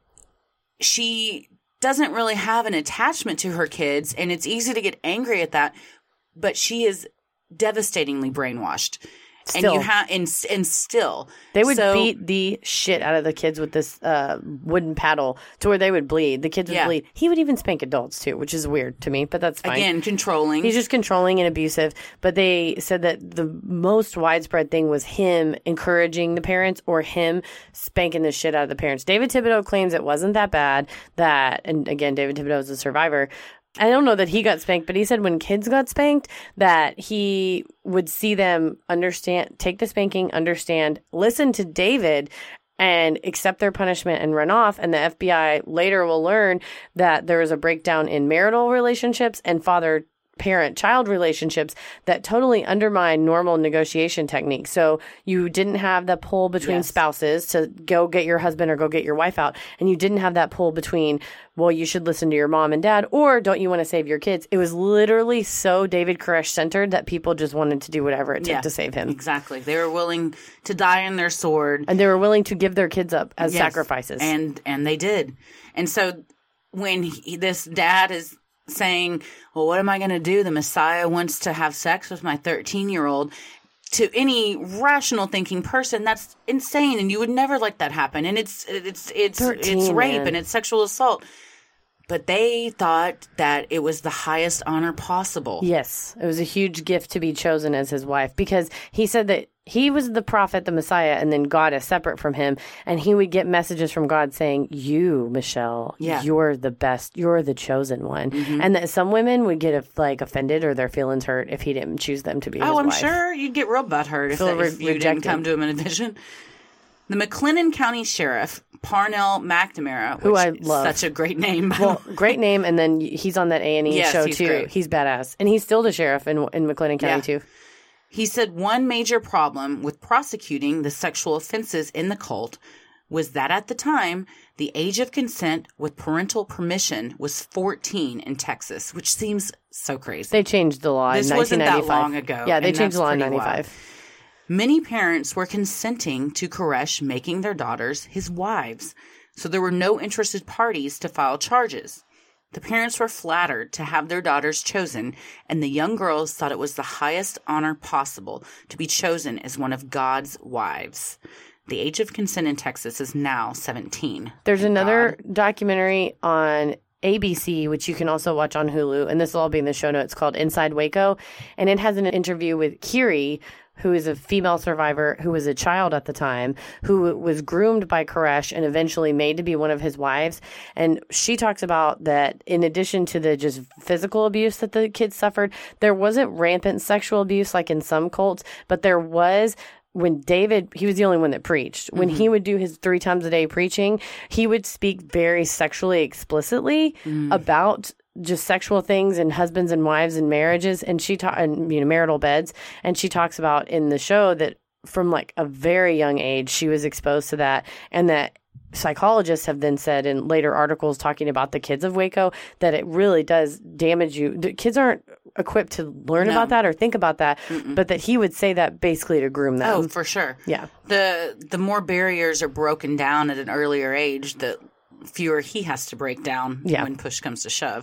she doesn't really have an attachment to her kids, and it's easy to get angry at that, but she is devastatingly brainwashed. Still. And you have and, and still They would so, beat the shit out of the kids with this uh, wooden paddle to where they would bleed. The kids would Yeah. bleed. He would even spank adults too, which is weird to me, but that's fine. again controlling. He's just controlling and abusive. But they said that the most widespread thing was him encouraging the parents or him spanking the shit out of the parents. David Thibodeau claims it wasn't that bad. That, and again, David Thibodeau is a survivor. I don't know that he got spanked, but he said when kids got spanked that he would see them understand, take the spanking, understand, listen to David and accept their punishment and run off. And the F B I later will learn that there is a breakdown in marital relationships and father parent-child relationships that totally undermine normal negotiation techniques. So you didn't have the pull between Yes. spouses to go get your husband or go get your wife out. And you didn't have that pull between, well, you should listen to your mom and dad, or don't you want to save your kids? It was literally so David Koresh-centered that people just wanted to do whatever it took Yeah, to save him. Exactly. They were willing to die on their sword. And they were willing to give their kids up as Yes. sacrifices. And and they did. And so when he, this dad is saying, well, what am I going to do? The Messiah wants to have sex with my thirteen-year-old. To any rational thinking person, that's insane, and you would never let that happen. And it's it's it's thirteen, it's rape man. and it's sexual assault. But they thought that it was the highest honor possible. Yes, it was a huge gift to be chosen as his wife because he said that he was the prophet, the Messiah, and then God is separate from him. And he would get messages from God saying, you, Michelle, Yeah. you're the best. You're the chosen one. Mm-hmm. And that some women would get like offended or their feelings hurt if he didn't choose them to be his Oh, I'm wife. sure you'd get real butthurt if, Feel that, re- if you rejected. didn't come to him in a vision. The McLennan County Sheriff, Parnell McNamara, Who which I is love. such a great name. by Well, the way. great name. And then he's on that A and E Yes, show he's too. great. He's badass. And he's still the sheriff in, in McLennan County Yeah. too. He said one major problem with prosecuting the sexual offenses in the cult was that at the time, the age of consent with parental permission was fourteen in Texas, which seems so crazy. They changed the law This in wasn't that nineteen ninety-five. long ago, Yeah, they and changed the that's law in pretty wild. ninety-five. Many parents were consenting to Koresh making their daughters his wives, so there were no interested parties to file charges. The parents were flattered to have their daughters chosen, and the young girls thought it was the highest honor possible to be chosen as one of God's wives. The age of consent in Texas is now seventeen. There's Thank another God. documentary on A B C, which you can also watch on Hulu, and this will all be in the show notes, called Inside Waco. And it has an interview with Kiri, who is a female survivor who was a child at the time, who was groomed by Koresh and eventually made to be one of his wives. And she talks about that in addition to the just physical abuse that the kids suffered, there wasn't rampant sexual abuse like in some cults, but there was when David, he was the only one that preached. When mm-hmm. he would do his three times a day preaching, he would speak very sexually explicitly mm. about just sexual things and husbands and wives and marriages, and she ta- and you know marital beds. And she talks about in the show that from like a very young age she was exposed to that, and that psychologists have then said in later articles talking about the kids of Waco that it really does damage you. The kids aren't equipped to learn no. about that or think about that, Mm-mm. but that he would say that basically to groom them. Oh, for sure. Yeah. The the more barriers are broken down at an earlier age, the fewer he has to break down yeah. when push comes to shove.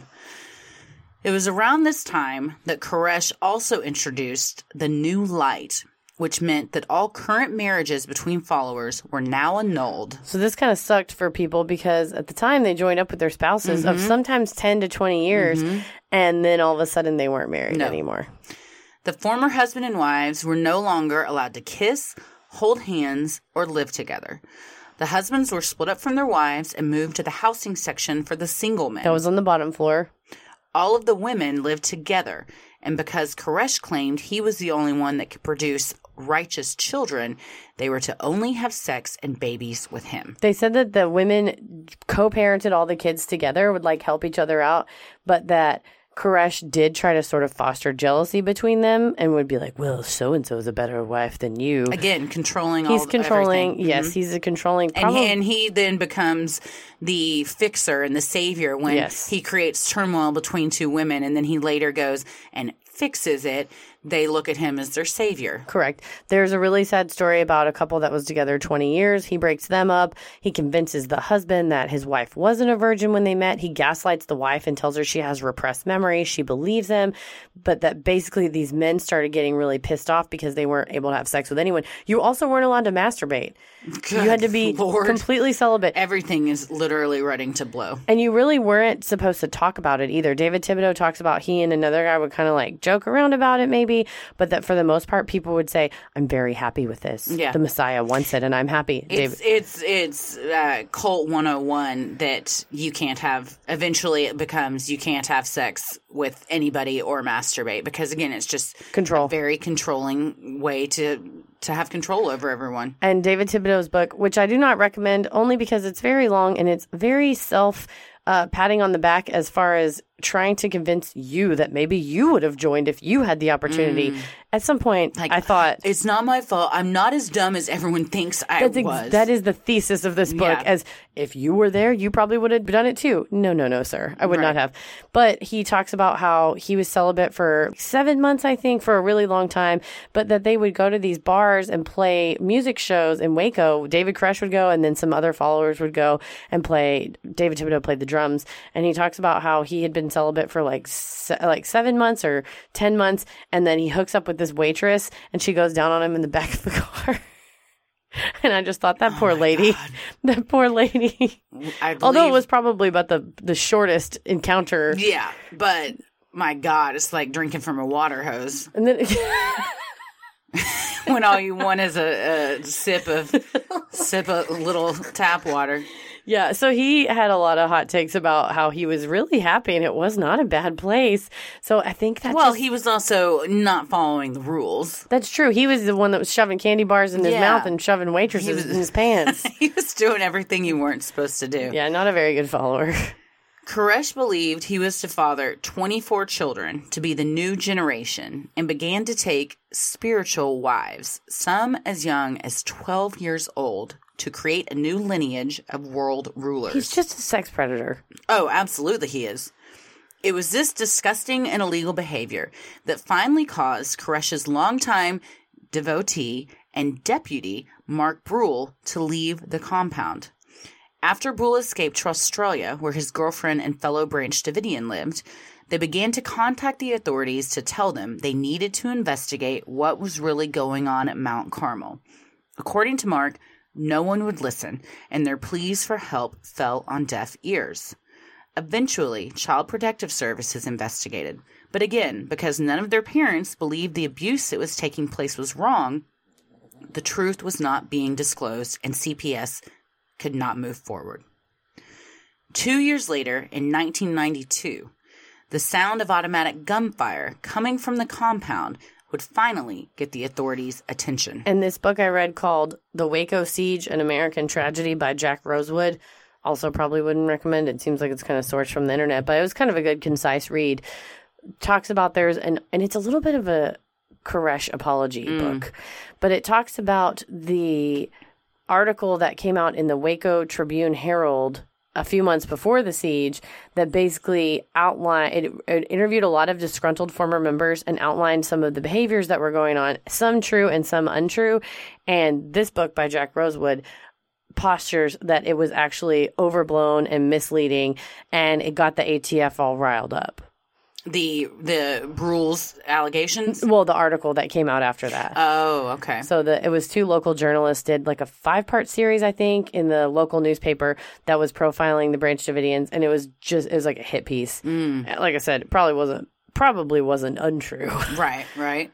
It was around this time that Koresh also introduced the new light, which meant that all current marriages between followers were now annulled. So this kind of sucked for people because at the time they joined up with their spouses mm-hmm. of sometimes ten to twenty years, mm-hmm. and then all of a sudden they weren't married no. anymore. The former husband and wives were no longer allowed to kiss, hold hands, or live together. The husbands were split up from their wives and moved to the housing section for the single men. That was on the bottom floor. All of the women lived together, and because Koresh claimed he was the only one that could produce righteous children, they were to only have sex and babies with him. They said that the women co-parented all the kids together, would like help each other out, but that Koresh did try to sort of foster jealousy between them and would be like, well, so-and-so is a better wife than you. Again, controlling he's all He's controlling, everything. yes, mm-hmm. he's a controlling. And he, and he then becomes the fixer and the savior when yes. he creates turmoil between two women, and then he later goes and fixes it. They look at him as their savior. Correct. There's a really sad story about a couple that was together twenty years. He breaks them up. He convinces the husband that his wife wasn't a virgin when they met. He gaslights the wife and tells her she has repressed memories. She believes him, but that basically these men started getting really pissed off because they weren't able to have sex with anyone. You also weren't allowed to masturbate. Good you had to be Lord. completely celibate. Everything is literally ready to blow. And you really weren't supposed to talk about it either. David Thibodeau talks about he and another guy would kind of like joke around about it maybe, but that for the most part, people would say, I'm very happy with this. Yeah. The Messiah wants it, and I'm happy. It's David. it's it's uh, Cult one oh one that you can't have, eventually it becomes you can't have sex with anybody or masturbate, because again, it's just control. A very controlling way to to have control over everyone. And David Thibodeau's book, which I do not recommend only because it's very long and it's very self uh, patting on the back as far as trying to convince you that maybe you would have joined if you had the opportunity. Mm. At some point, like, I thought... It's not my fault. I'm not as dumb as everyone thinks I that's was. Ex- that is the thesis of this book, yeah. as if you were there, you probably would have done it too. No, no, no, sir. I would right. not have. But he talks about how he was celibate for seven months, I think, for a really long time, but that they would go to these bars and play music shows in Waco. David Koresh would go, and then some other followers would go and play. David Thibodeau played the drums, and he talks about how he had been celibate for like se- like seven months or ten months, and then he hooks up with this waitress, and she goes down on him in the back of the car. And I just thought, that oh poor lady, God. that poor lady. I believe, although it was probably about the the shortest encounter. Yeah, but my God, it's like drinking from a water hose. And then when all you want is a, a sip of sip of little tap water. Yeah, so he had a lot of hot takes about how he was really happy and it was not a bad place. So I think that Well, just, he was also not following the rules. That's true. He was the one that was shoving candy bars in his yeah. mouth and shoving waitresses was, in his pants. He was doing everything you weren't supposed to do. Yeah, not a very good follower. Koresh believed he was to father twenty-four children to be the new generation and began to take spiritual wives, some as young as twelve years old, to create a new lineage of world rulers. He's just a sex predator. Oh, absolutely he is. It was this disgusting and illegal behavior that finally caused Koresh's longtime devotee and deputy, Mark Brule, to leave the compound. After Brule escaped to Australia, where his girlfriend and fellow Branch Davidian lived, they began to contact the authorities to tell them they needed to investigate what was really going on at Mount Carmel. According to Mark, no one would listen, and their pleas for help fell on deaf ears. Eventually, Child Protective Services investigated, but again, because none of their parents believed the abuse that was taking place was wrong, the truth was not being disclosed, and C P S could not move forward. Two years later, in nineteen ninety-two, the sound of automatic gunfire coming from the compound would finally get the authorities' attention. And this book I read called The Waco Siege, An American Tragedy by Jack Rosewood, also probably wouldn't recommend. It seems like it's kind of sourced from the internet, but it was kind of a good, concise read. Talks about theirs, and, and it's a little bit of a Koresh apology mm. book, but it talks about the article that came out in the Waco Tribune Herald a few months before the siege that basically outlined, it, it interviewed a lot of disgruntled former members and outlined some of the behaviors that were going on, some true and some untrue. And this book by Jack Rosewood postures that it was actually overblown and misleading, and it got the A T F all riled up. The the Brule's allegations? Well, the article that came out after that. Oh, okay. So the it was two local journalists did like a five-part series, I think, in the local newspaper that was profiling the Branch Davidians, and it was just it was like a hit piece. Mm. Like I said, it probably wasn't probably wasn't untrue. Right, right.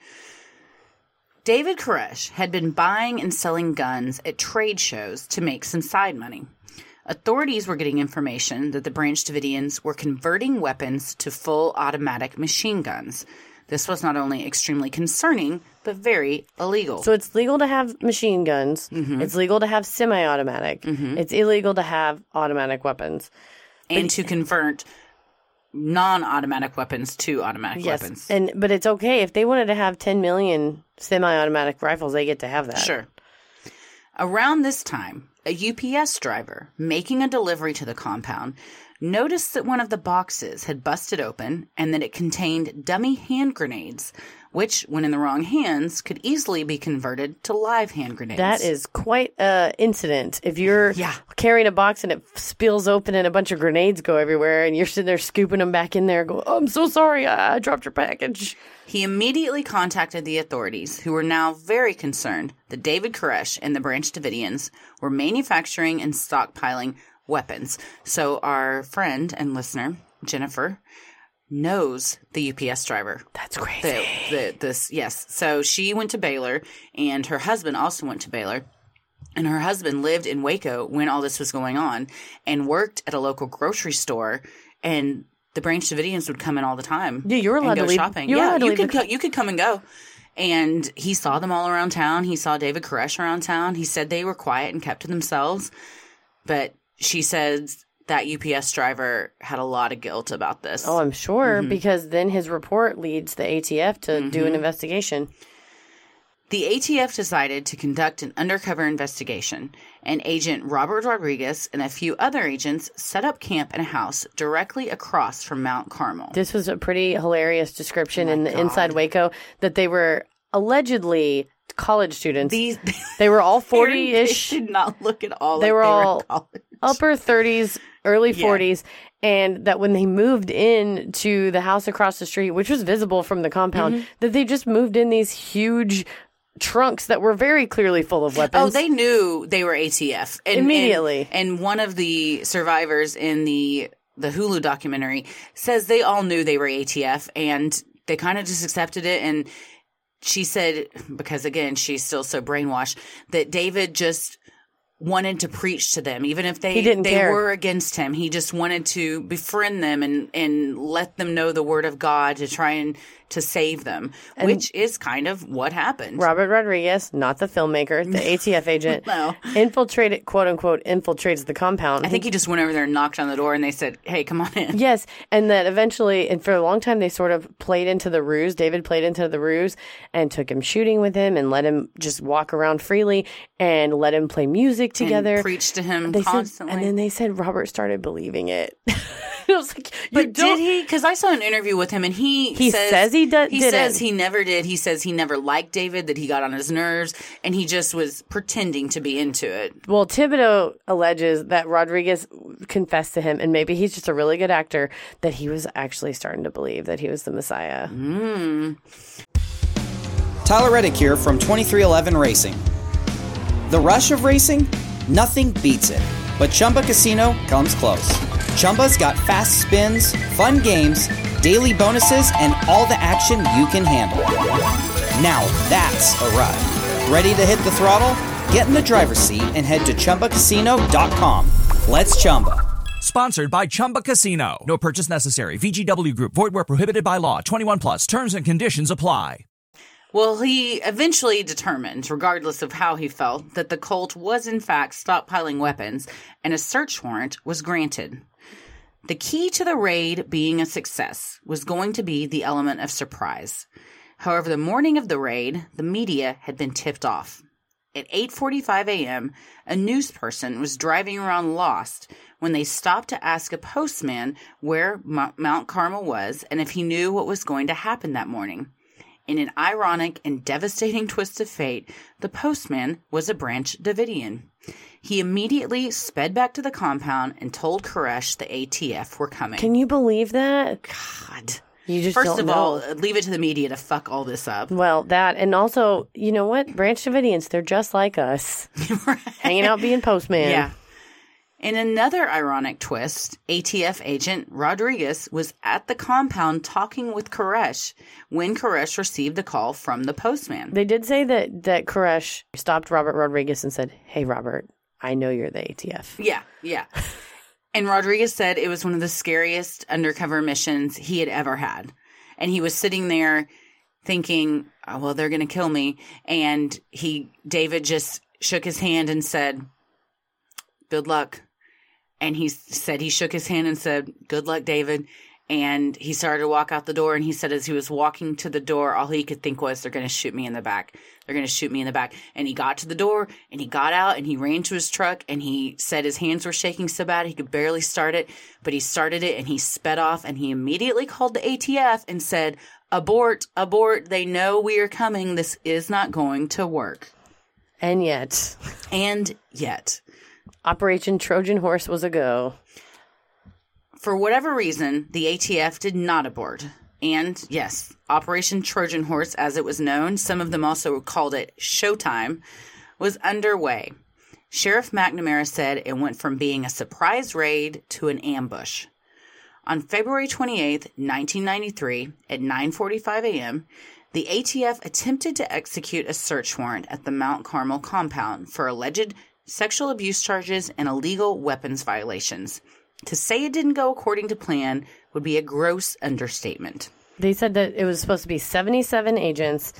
David Koresh had been buying and selling guns at trade shows to make some side money. Authorities were getting information that the Branch Davidians were converting weapons to full automatic machine guns. This was not only extremely concerning, but very illegal. So it's legal to have machine guns. Mm-hmm. It's legal to have semi-automatic. Mm-hmm. It's illegal to have automatic weapons. And but, to convert non-automatic weapons to automatic yes, weapons. And but it's okay. If they wanted to have ten million semi-automatic rifles, they get to have that. Sure. Around this time, a U P S driver making a delivery to the compound noticed that one of the boxes had busted open and that it contained dummy hand grenades, which, when in the wrong hands, could easily be converted to live hand grenades. That is quite an incident. If you're yeah. carrying a box and it spills open and a bunch of grenades go everywhere and you're sitting there scooping them back in there, go, oh, I'm so sorry, I, I dropped your package. He immediately contacted the authorities, who were now very concerned that David Koresh and the Branch Davidians were manufacturing and stockpiling weapons. So our friend and listener, Jennifer, knows the U P S driver. That's crazy. The, the, this, yes. So she went to Baylor, and her husband also went to Baylor. And her husband lived in Waco when all this was going on and worked at a local grocery store. And the Branch Davidians would come in all the time. Yeah, you were allowed and go to leave. shopping. You were yeah, allowed to you leave could the... co- you could come and go. And he saw them all around town. He saw David Koresh around town. He said they were quiet and kept to themselves. But she says that U P S driver had a lot of guilt about this. Oh, I'm sure, mm-hmm. because then his report leads the A T F to mm-hmm. do an investigation. The A T F decided to conduct an undercover investigation, and Agent Robert Rodriguez and a few other agents set up camp in a house directly across from Mount Carmel. This was a pretty hilarious description oh in the God. Inside Waco that they were allegedly college students. These they were all forty-ish. They did not look at all they like were they all were college. Upper thirties, early Yeah. forties, and that when they moved in to the house across the street, which was visible from the compound, Mm-hmm. that they just moved in these huge trunks that were very clearly full of weapons. Oh, they knew they were A T F. And, Immediately. And, and one of the survivors in the the Hulu documentary says they all knew they were A T F, and they kind of just accepted it. And she said, because again, she's still so brainwashed, that David just wanted to preach to them, even if they He didn't they care. were against him. He just wanted to befriend them and and let them know the word of God to try and to save them, And which is kind of what happened. Robert Rodriguez, not the filmmaker, the A T F agent, No. infiltrated, quote unquote, infiltrates the compound. I think he just went over there and knocked on the door, and they said, "Hey, come on in." Yes, and that eventually, and for a long time, they sort of played into the ruse. David played into the ruse and took him shooting with him and let him just walk around freely and let him play music together. And preach to him They constantly. Said, and then they said Robert started believing it. I was like, you But don't- did he? Because I saw an interview with him, and he He says, says he do- He didn't. says he never did. He says he never liked David, that he got on his nerves, and he just was pretending to be into it. Well, Thibodeau alleges that Rodriguez confessed to him, and maybe he's just a really good actor, that he was actually starting to believe that he was the Messiah. Mm. Tyler Reddick here from twenty-three eleven Racing. The rush of racing? Nothing beats it. But Chumba Casino comes close. Chumba's got fast spins, fun games, daily bonuses, and all the action you can handle. Now that's a ride. Ready to hit the throttle? Get in the driver's seat and head to Chumba Casino dot com. Let's Chumba. Sponsored by Chumba Casino. No purchase necessary. V G W Group. Void where prohibited by law. twenty-one plus. Terms and conditions apply. Well, he eventually determined, regardless of how he felt, that the cult was in fact stockpiling weapons, and a search warrant was granted. The key to the raid being a success was going to be the element of surprise. However, the morning of the raid, the media had been tipped off. At eight forty-five a.m., a news person was driving around lost when they stopped to ask a postman where M- Mount Carmel was and if he knew what was going to happen that morning. In an ironic and devastating twist of fate, the postman was a Branch Davidian. He immediately sped back to the compound and told Koresh the A T F were coming. Can you believe that? God. You just First don't of know. all, leave it to the media to fuck all this up. Well, that, and also, you know what? Branch Davidians, they're just like us. Right. Hanging out being postman. Yeah. In another ironic twist, A T F agent Rodriguez was at the compound talking with Koresh when Koresh received a call from the postman. They did say that, that Koresh stopped Robert Rodriguez and said, "Hey, Robert, I know you're the A T F." Yeah, yeah. And Rodriguez said it was one of the scariest undercover missions he had ever had. And he was sitting there thinking, oh, well, they're going to kill me. And he, David just shook his hand and said, "Good luck." And he said, he shook his hand and said, "Good luck, David." And he started to walk out the door. And he said, as he was walking to the door, all he could think was, they're going to shoot me in the back. They're going to shoot me in the back. And he got to the door and he got out and he ran to his truck. And he said his hands were shaking so bad he could barely start it. But he started it and he sped off. And he immediately called the A T F and said, "Abort, abort. They know we are coming. This is not going to work." And yet. And yet. Operation Trojan Horse was a go. For whatever reason, the A T F did not abort. And yes, Operation Trojan Horse, as it was known, some of them also called it Showtime, was underway. Sheriff McNamara said it went from being a surprise raid to an ambush. On February twenty-eighth, nineteen ninety-three, at nine forty-five a.m., the A T F attempted to execute a search warrant at the Mount Carmel compound for alleged sexual abuse charges and illegal weapons violations. To say it didn't go according to plan would be a gross understatement. They said that it was supposed to be seventy-seven agents.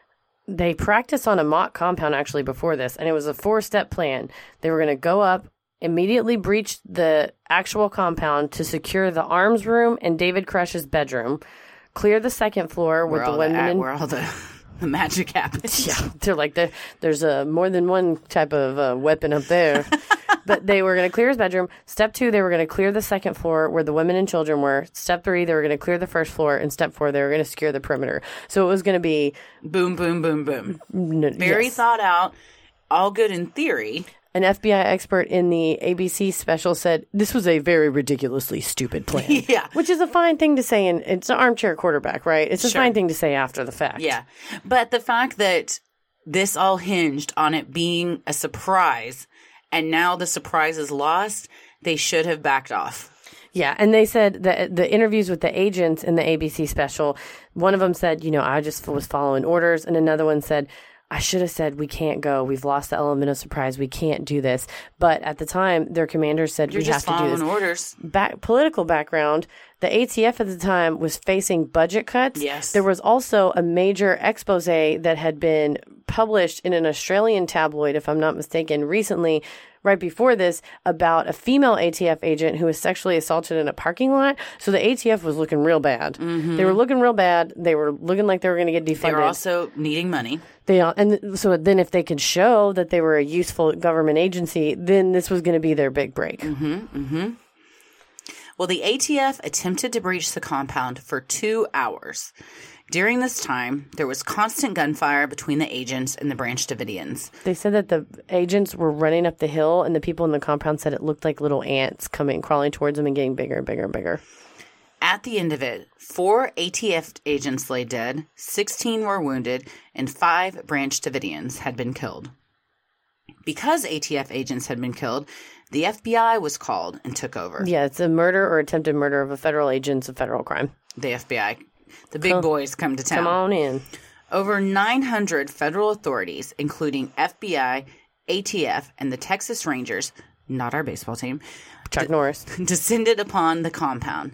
They practiced on a mock compound actually before this, and it was a four-step plan. They were going to go up, immediately breach the actual compound to secure the arms room and David Koresh's bedroom, clear the second floor Where with the all women the, in... Where all the, the magic happens. Yeah, they're like, there, there's a, more than one type of uh, weapon up there. But they were going to clear his bedroom. Step two, they were going to clear the second floor where the women and children were. Step three, they were going to clear the first floor. And step four, they were going to secure the perimeter. So it was going to be... Boom, boom, boom, boom. N- Very yes. thought out, all good in theory. An F B I expert in the A B C special said, this was a very ridiculously stupid plan. Yeah. Which is a fine thing to say. And it's an armchair quarterback, right? It's a Sure. fine thing to say after the fact. Yeah. But the fact that this all hinged on it being a surprise, and now the surprise is lost, they should have backed off. Yeah, and they said that the interviews with the agents in the A B C special, one of them said, you know, I just was following orders, and another one said, I should have said we can't go. We've lost the element of surprise. We can't do this. But at the time, their commanders said You're we just have to do following this. orders. Back, political background, the A T F at the time was facing budget cuts. Yes. There was also a major expose that had been published in an Australian tabloid, if I'm not mistaken, recently, right before this, about a female A T F agent who was sexually assaulted in a parking lot. So the A T F was looking real bad. Mm-hmm. They were looking real bad. They were looking like they were going to get defunded. They were also needing money. They and so then if they could show that they were a useful government agency, then this was going to be their big break. Mm-hmm, mm-hmm. Well, the A T F attempted to breach the compound for two hours. During this time, there was constant gunfire between the agents and the Branch Davidians. They said that the agents were running up the hill, and the people in the compound said it looked like little ants coming, crawling towards them and getting bigger and bigger and bigger. At the end of it, four A T F agents lay dead, sixteen were wounded, and five Branch Davidians had been killed. Because A T F agents had been killed, the F B I was called and took over. Yeah, it's a murder or attempted murder of a federal agent. It's a federal crime. The F B I. The big Come- boys come to town. Come on in. Over nine hundred federal authorities, including F B I, A T F, and the Texas Rangers, not our baseball team, Chuck Norris. descended upon the compound.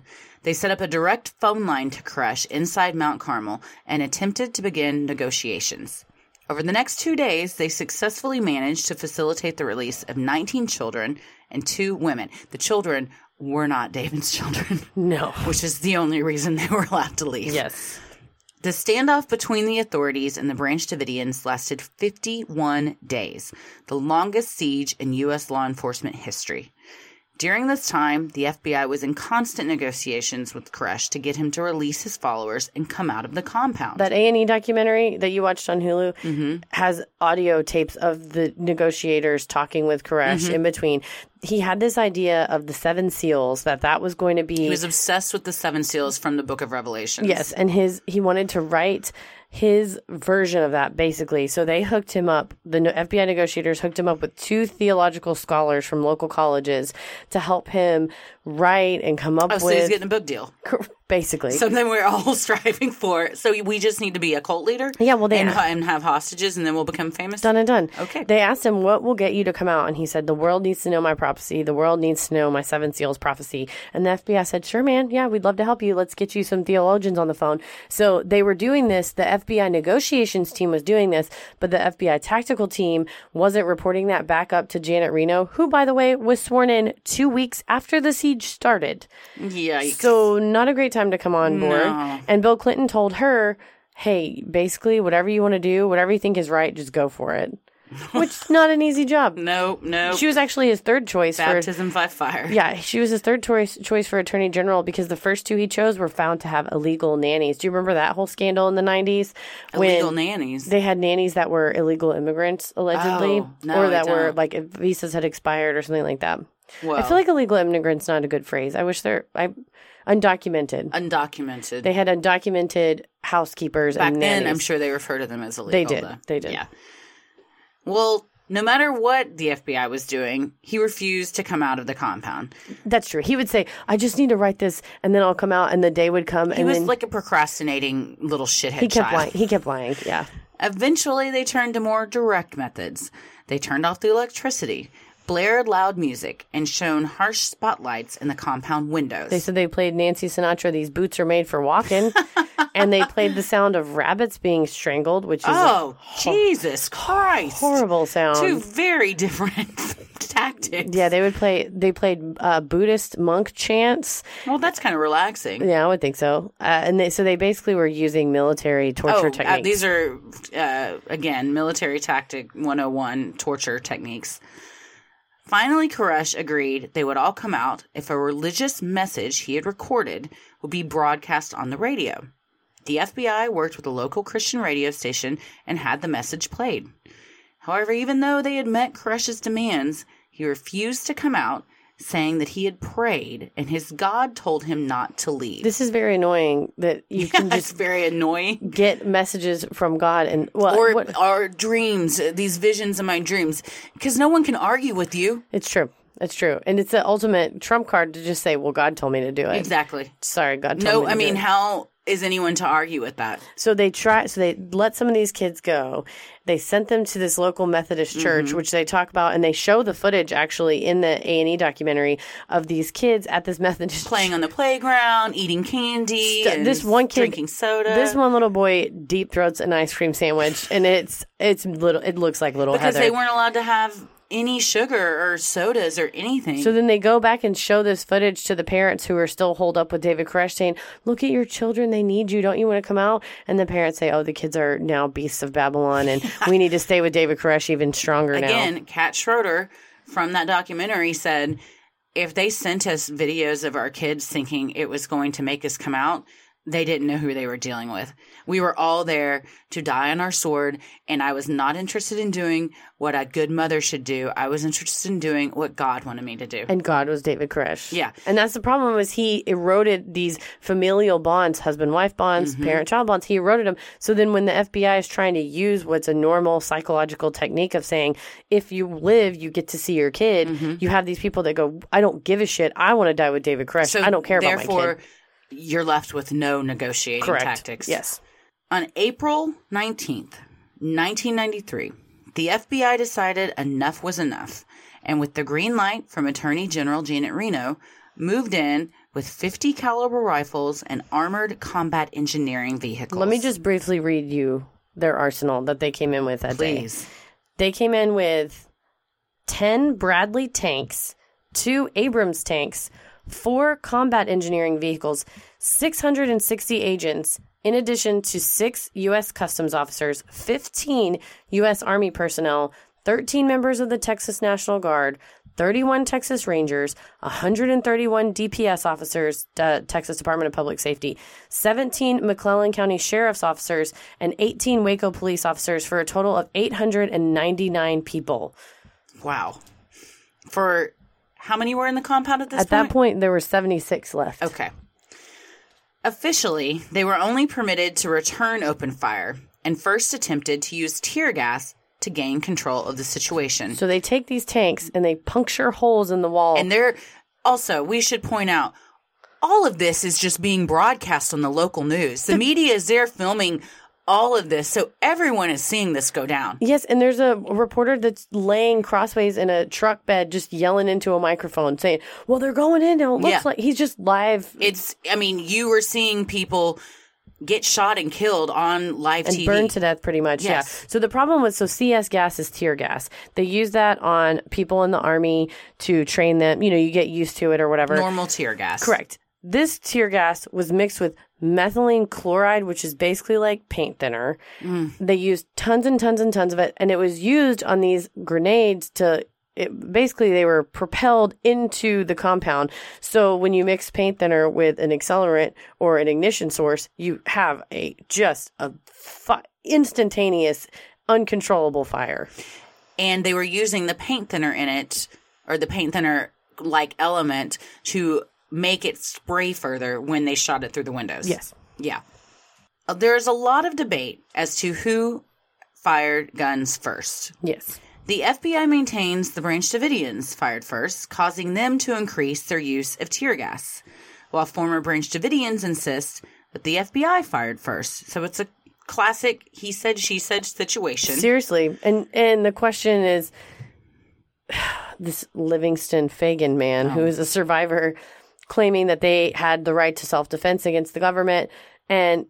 They set up a direct phone line to Koresh inside Mount Carmel and attempted to begin negotiations. Over the next two days, they successfully managed to facilitate the release of nineteen children and two women. The children were not David's children. No. Which is the only reason they were allowed to leave. Yes. The standoff between the authorities and the Branch Davidians lasted fifty-one days, the longest siege in U S law enforcement history. During this time, the F B I was in constant negotiations with Koresh to get him to release his followers and come out of the compound. That A and E documentary that you watched on Hulu mm-hmm. has audio tapes of the negotiators talking with Koresh mm-hmm. in between. He had this idea of the seven seals, that that was going to be... He was obsessed with the seven seals from the Book of Revelation. Yes, and his he wanted to write his version of that, basically. So they hooked him up, the F B I negotiators hooked him up with two theological scholars from local colleges to help him write and come up oh, with... Oh, so he's getting a book deal. Basically. Something we're all striving for. So we just need to be a cult leader? Yeah, well, they... And, and have hostages, and then we'll become famous? Done and done. Okay. They asked him, what will get you to come out? And he said, the world needs to know my prophecy. The world needs to know my seven seals prophecy. And the F B I said, sure, man. Yeah, we'd love to help you. Let's get you some theologians on the phone. So they were doing this. The F B I negotiations team was doing this, but the F B I tactical team wasn't reporting that back up to Janet Reno, who, by the way, was sworn in two weeks after the siege started. Yikes. So not a great time to come on board. No. And Bill Clinton told her, hey, basically, whatever you want to do, whatever you think is right, just go for it. Which is not an easy job. No, no. She was actually his third choice. Baptism for, by fire. Yeah, she was his third choice choice for attorney general because the first two he chose were found to have illegal nannies. Do you remember that whole scandal in the nineties? Illegal nannies? They had nannies that were illegal immigrants, allegedly. Oh, no, or that I were, don't. like, visas had expired or something like that. Well, I feel like illegal immigrant's not a good phrase. I wish they're... I, undocumented. Undocumented. They had undocumented housekeepers Back and then, nannies. I'm sure they refer to them as illegal. They did. Though. They did. Yeah. Well, no matter what the F B I was doing, he refused to come out of the compound. That's true. He would say, I just need to write this, and then I'll come out, and the day would come. He and was then like a procrastinating little shithead he kept child. lying. He kept lying, yeah. Eventually, they turned to more direct methods. They turned off the electricity, blared loud music, and shone harsh spotlights in the compound windows. They said they played Nancy Sinatra, These Boots Are Made for Walking, and they played the sound of rabbits being strangled, which is oh, a Jesus Christ. horrible sound. Two very different tactics. Yeah, they would play, they played uh, Buddhist monk chants. Well, that's kind of relaxing. Yeah, I would think so. Uh, and they, so they basically were using military torture oh, techniques. Uh, these are, uh, again, military tactic one oh one torture techniques. Finally, Koresh agreed they would all come out if a religious message he had recorded would be broadcast on the radio. The F B I worked with a local Christian radio station and had the message played. However, even though they had met Koresh's demands, he refused to come out, saying that he had prayed and his God told him not to leave. This is very annoying that you yeah, can it's just very annoying. get messages from God and well, or what, or dreams, these visions of my dreams, because no one can argue with you. it's true. It's true. And it's the ultimate trump card to just say, well, God told me to do it. Exactly. Sorry, God told No, me to I do mean, it. how is anyone to argue with that? So they try. So they let some of these kids go. They sent them to this local Methodist church, Mm-hmm. which they talk about, and they show the footage actually in the A and E documentary of these kids at this Methodist Playing on the playground, eating candy, St- and this one kid drinking soda. This one little boy deep throats an ice cream sandwich, and it's it's little. It looks like little because Heather. they weren't allowed to have any sugar or sodas or anything. So then they go back and show this footage to the parents who are still holed up with David Koresh, saying, look at your children. They need you. Don't you want to come out? And the parents say, oh, the kids are now beasts of Babylon, and we need to stay with David Koresh even stronger now. Again, Kat Schroeder from that documentary said, if they sent us videos of our kids thinking it was going to make us come out, they didn't know who they were dealing with. We were all there to die on our sword, and I was not interested in doing what a good mother should do. I was interested in doing what God wanted me to do. And God was David Koresh. Yeah. And that's the problem, was he eroded these familial bonds, husband-wife bonds, Mm-hmm. parent-child bonds. He eroded them. So then when the F B I is trying to use what's a normal psychological technique of saying, if you live, you get to see your kid, Mm-hmm. you have these people that go, I don't give a shit. I want to die with David Koresh. So I don't care about my therefore, kid. you're left with no negotiating Correct. tactics. Yes. On April nineteenth, nineteen ninety-three, the F B I decided enough was enough, and with the green light from Attorney General Janet Reno, moved in with fifty caliber rifles and armored combat engineering vehicles. Let me just briefly read you their arsenal that they came in with that Please. day. They came in with ten Bradley tanks, two Abrams tanks, four combat engineering vehicles, six hundred sixty agents, in addition to six U S Customs officers, fifteen U S Army personnel, thirteen members of the Texas National Guard, thirty-one Texas Rangers, one hundred thirty-one D P S officers, uh, Texas Department of Public Safety, seventeen McClellan County Sheriff's officers, and eighteen Waco police officers for a total of eight hundred ninety-nine people. Wow. For how many were in the compound at this At point? that point, there were seventy-six left. Okay. Officially, they were only permitted to return open fire and first attempted to use tear gas to gain control of the situation. So they take these tanks and they puncture holes in the wall. And they're also, we should point out, all of this is just being broadcast on the local news. The media is there filming all of this, so everyone is seeing this go down. Yes, and there's a reporter that's laying crossways in a truck bed just yelling into a microphone saying, well, they're going in now. It looks Yeah. like he's just live. It's, I mean, you were seeing people get shot and killed on live and T V. burned to death pretty much, Yes. yeah. So the problem was, so C S gas is tear gas. They use that on people in the Army to train them. You know, you get used to it or whatever. Normal tear gas. Correct. This tear gas was mixed with methylene chloride, which is basically like paint thinner. Mm. They used tons and tons and tons of it, and it was used on these grenades to it, basically they were propelled into the compound. So when you mix paint thinner with an accelerant or an ignition source, you have a just a fi- instantaneous, uncontrollable fire. And they were using the paint thinner in it, or the paint thinner like element, to make it spray further when they shot it through the windows. Yes. Yeah. Uh, There's a lot of debate as to who fired guns first. Yes. The F B I maintains the Branch Davidians fired first, causing them to increase their use of tear gas, while former Branch Davidians insist that the F B I fired first. So it's a classic he said, she said situation. Seriously. And and the question is, this Livingston Fagan man, who is a survivor, claiming that they had the right to self-defense against the government. And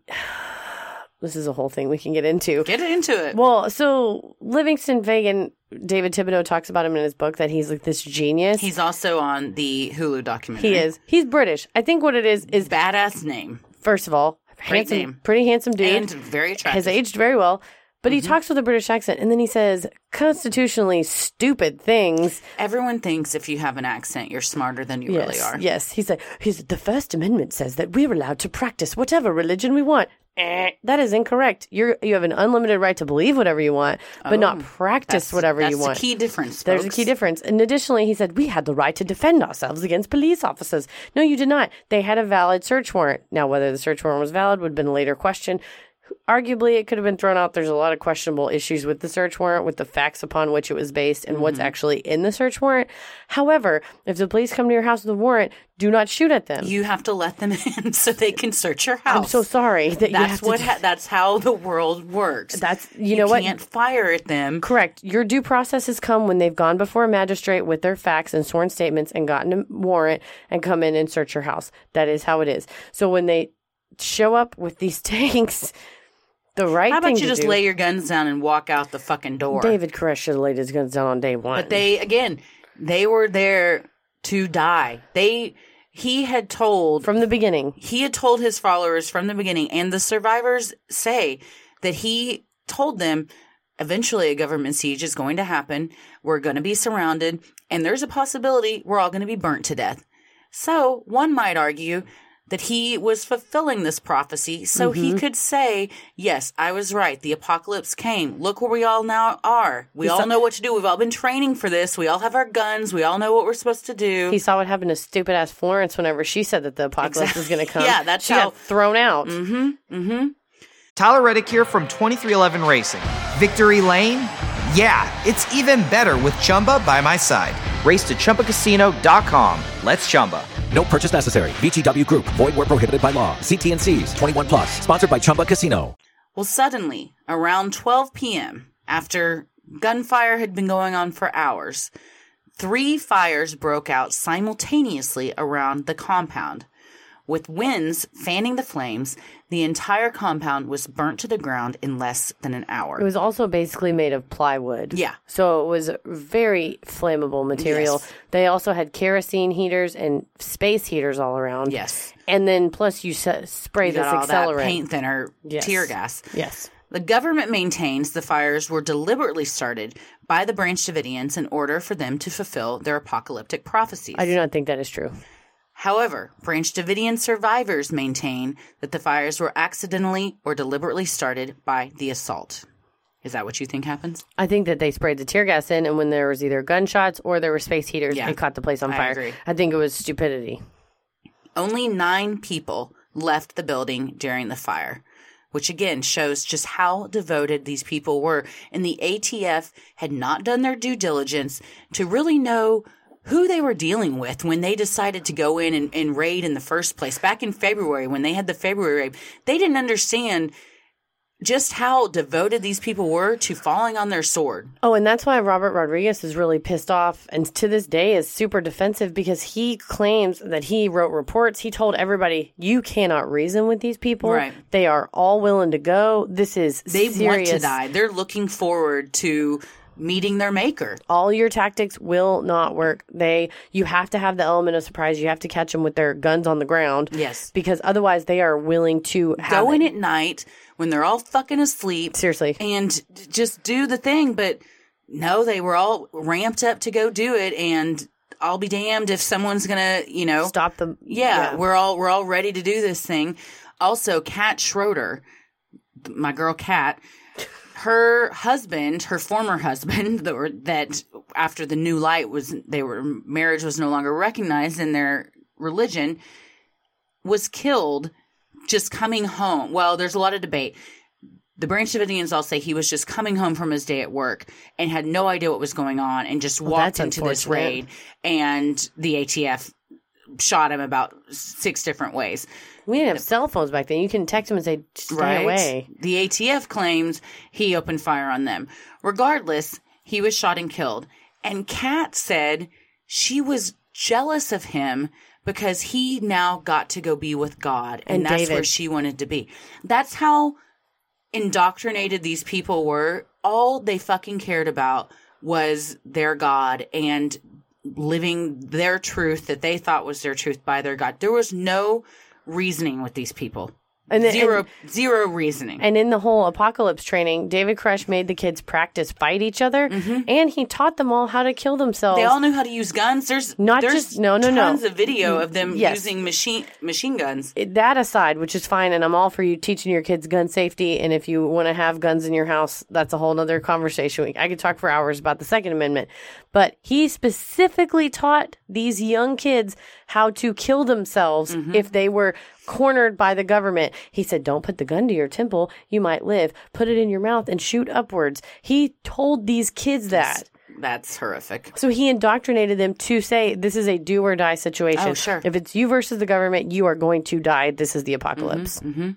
this is a whole thing we can get into. Get into it. Well, so Livingston Fagan, David Thibodeau talks about him in his book that he's like this genius. He's also on the Hulu documentary. He is. He's British. I think what it is is, Badass name. first of all, Great handsome, name. pretty handsome dude. And very attractive. Has aged very well. But he talks with a British accent, and then he says constitutionally stupid things. Everyone thinks if you have an accent, you're smarter than you Yes, really are. yes. He's like, he's, the First Amendment says that we're allowed to practice whatever religion we want. Eh, that is incorrect. You're you have an unlimited right to believe whatever you want, but not practice That's, whatever that's you want. the key difference, There's a folks. key difference. And additionally, he said, we had the right to defend ourselves against police officers. No, you did not. They had a valid search warrant. Now, whether the search warrant was valid would have been a later question. Arguably, it could have been thrown out. There's a lot of questionable issues with the search warrant, with the facts upon which it was based and what's actually in the search warrant. However, if the police come to your house with a warrant, do not shoot at them. You have to let them in so they can search your house. I'm so sorry that you That's have to what. do- Ha- that's how the world works. That's you know what. can't fire at them. Correct. Your due process has come when they've gone before a magistrate with their facts and sworn statements and gotten a warrant and come in and search your house. That is how it is. So when they show up with these tanks, the right How thing about you to just do, lay your guns down and walk out the fucking door? David Koresh should have laid his guns down on day one. But they, again, they were there to die. They, he had told from the beginning. he had told his followers from the beginning, and the survivors say that he told them eventually a government siege is going to happen. We're going to be surrounded, and there's a possibility we're all going to be burnt to death. So one might argue that he was fulfilling this prophecy so Mm-hmm. he could say, yes, I was right. The apocalypse came. Look where we all now are. We He all saw- know what to do. We've all been training for this. We all have our guns. We all know what we're supposed to do. He saw what happened to stupid ass Florence whenever she said that the apocalypse was going to come. Yeah, that's she how- got thrown out. Mm-hmm. Mm-hmm. Tyler Reddick here from twenty-three eleven Racing. Victory Lane? Yeah, it's even better with Chumba by my side. Race to Chumba Casino dot com. Let's Chumba. No purchase necessary. V G W Group. Void where prohibited by law. See T N Cs. twenty-one plus. Sponsored by Chumba Casino. Well, suddenly, around twelve p.m., after gunfire had been going on for hours, three fires broke out simultaneously around the compound. With winds fanning the flames, the entire compound was burnt to the ground in less than an hour. It was also basically made of plywood. Yeah. So it was very flammable material. Yes. They also had kerosene heaters and space heaters all around. Yes. And then plus you s- spray You this got all accelerant. that paint thinner, Yes. tear gas. Yes. The government maintains the fires were deliberately started by the Branch Davidians in order for them to fulfill their apocalyptic prophecies. I do not think that is true. However, Branch Davidian survivors maintain that the fires were accidentally or deliberately started by the assault. Is that what you think happens? I think that they sprayed the tear gas in, and when there was either gunshots or there were space heaters, Yeah, it caught the place on I fire. agree. I think it was stupidity. Only nine people left the building during the fire, which again shows just how devoted these people were. And the A T F had not done their due diligence to really know who they were dealing with when they decided to go in and, and raid in the first place. Back in February, when they had the February raid, they didn't understand just how devoted these people were to falling on their sword. Oh, and that's why Robert Rodriguez is really pissed off and to this day is super defensive because he claims that he wrote reports. He told everybody, you cannot reason with these people. Right. They are all willing to go. This is They serious. want to die. They're looking forward to meeting their maker. All your tactics will not work. They, you have to have the element of surprise. You have to catch them with their guns on the ground. Yes. Because otherwise they are willing to have Go in it. at night when they're all fucking asleep. Seriously. And just do the thing. But no, they were all ramped up to go do it. And I'll be damned if someone's going to, you know. Stop them. Yeah, Yeah. We're all, we're all ready to do this thing. Also, Kat Schroeder, my girl Kat, her husband, her former husband, that, were, that after the new light was, they were, marriage was no longer recognized in their religion, was killed just coming home. Well, there's a lot of debate. The Branch Davidians all say he was just coming home from his day at work and had no idea what was going on and just Well, walked that's into this unfortunate. raid, and the A T F shot him about six different ways. We didn't have cell phones back then. You can text them and say, stay Right? away. The A T F claims he opened fire on them. Regardless, he was shot and killed. And Kat said she was jealous of him because he now got to go be with God. And, And that's David. where she wanted to be. That's how indoctrinated these people were. All they fucking cared about was their God and living their truth that they thought was their truth by their God. There was no reasoning with these people. And then- zero, zero reasoning. And in the whole apocalypse training, David Koresh made the kids practice fight each other, and he taught them all how to kill themselves. They all knew how to use guns. There's Not there's just- no, no, no. tons of video of them Yes. using machine machine guns. That aside, which is fine, and I'm all for you teaching your kids gun safety, and if you want to have guns in your house, that's a whole other conversation. I could talk for hours about the Second Amendment. But he specifically taught these young kids how to kill themselves Mm-hmm. if they were cornered by the government. He said, don't put the gun to your temple. You might live. Put it in your mouth and shoot upwards. He told these kids that. That's horrific. So he indoctrinated them to say, this is a do or die situation. Oh, sure. If it's you versus the government, you are going to die. This is the apocalypse. Mm-hmm.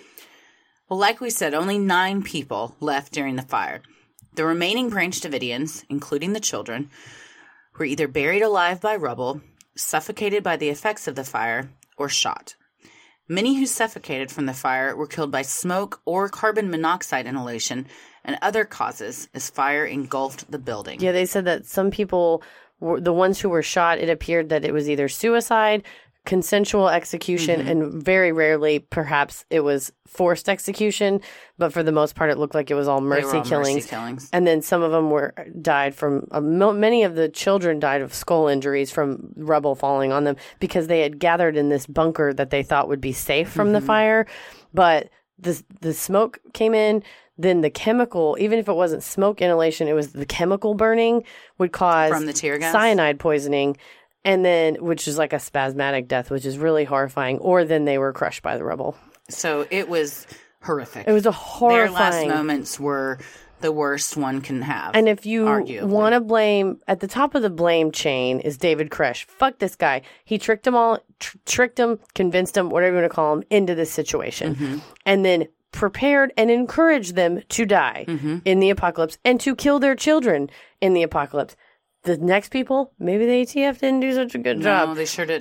Well, like we said, only nine people left during the fire. The remaining Branch Davidians, including the children, were either buried alive by rubble, suffocated by the effects of the fire, or shot. Many who suffocated from the fire were killed by smoke or carbon monoxide inhalation and other causes as fire engulfed the building. Yeah, they said that some people, were, the ones who were shot, it appeared that it was either suicide, consensual execution, Mm-hmm. and very rarely, perhaps, it was forced execution. But for the most part, it looked like it was all They mercy were all killings. mercy killings. And then some of them were died from, uh, mo- many of the children died of skull injuries from rubble falling on them because they had gathered in this bunker that they thought would be safe from Mm-hmm. the fire. But the the smoke came in. Then the chemical, even if it wasn't smoke inhalation, it was the chemical burning would cause From the tear gas? cyanide poisoning. And then, which is like a spasmodic death, which is really horrifying. Or then they were crushed by the rubble. So it was horrific. It was a Their horrifying. last moments were the worst one can have. And if you arguably. want to blame, at the top of the blame chain is David Koresh. Fuck this guy. He tricked them all, tr- tricked them, convinced them, whatever you want to call them, into this situation. Mm-hmm. And then prepared and encouraged them to die Mm-hmm. in the apocalypse and to kill their children in the apocalypse. The next people, maybe the A T F didn't do such a good no, job. they sure didn't.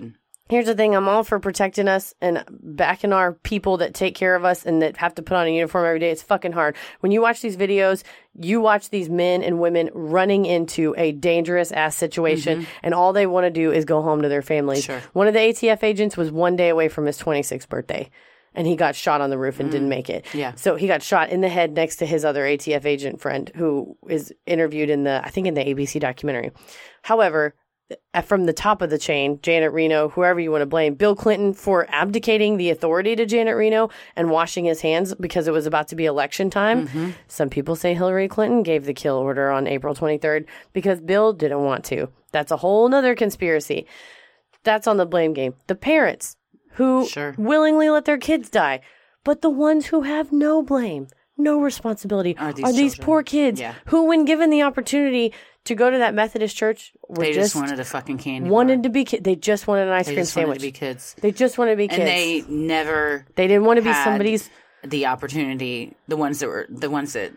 Here's the thing. I'm all for protecting us and backing our people that take care of us and that have to put on a uniform every day. It's fucking hard. When you watch these videos, you watch these men and women running into a dangerous ass situation, mm-hmm. and all they want to do is go home to their families. Sure. One of the A T F agents was one day away from his twenty-sixth birthday, and he got shot on the roof and mm. didn't make it. Yeah. So he got shot in the head next to his other A T F agent friend who is interviewed in the, I think in the A B C documentary. However, from the top of the chain, Janet Reno, whoever you want to blame, Bill Clinton for abdicating the authority to Janet Reno and washing his hands because it was about to be election time. Mm-hmm. Some people say Hillary Clinton gave the kill order on April twenty-third because Bill didn't want to. That's a whole nother conspiracy. That's on the blame game. The parents who sure. willingly let their kids die, but the ones who have no blame, no responsibility are these, are these poor kids yeah. who, when given the opportunity to go to that Methodist church, were they just, just wanted a fucking candy wanted bar. to be ki- They just wanted an ice they cream just sandwich. Wanted to be kids. They just wanted to be kids. And they never. They didn't want to be somebody's. The opportunity, the ones that were the ones that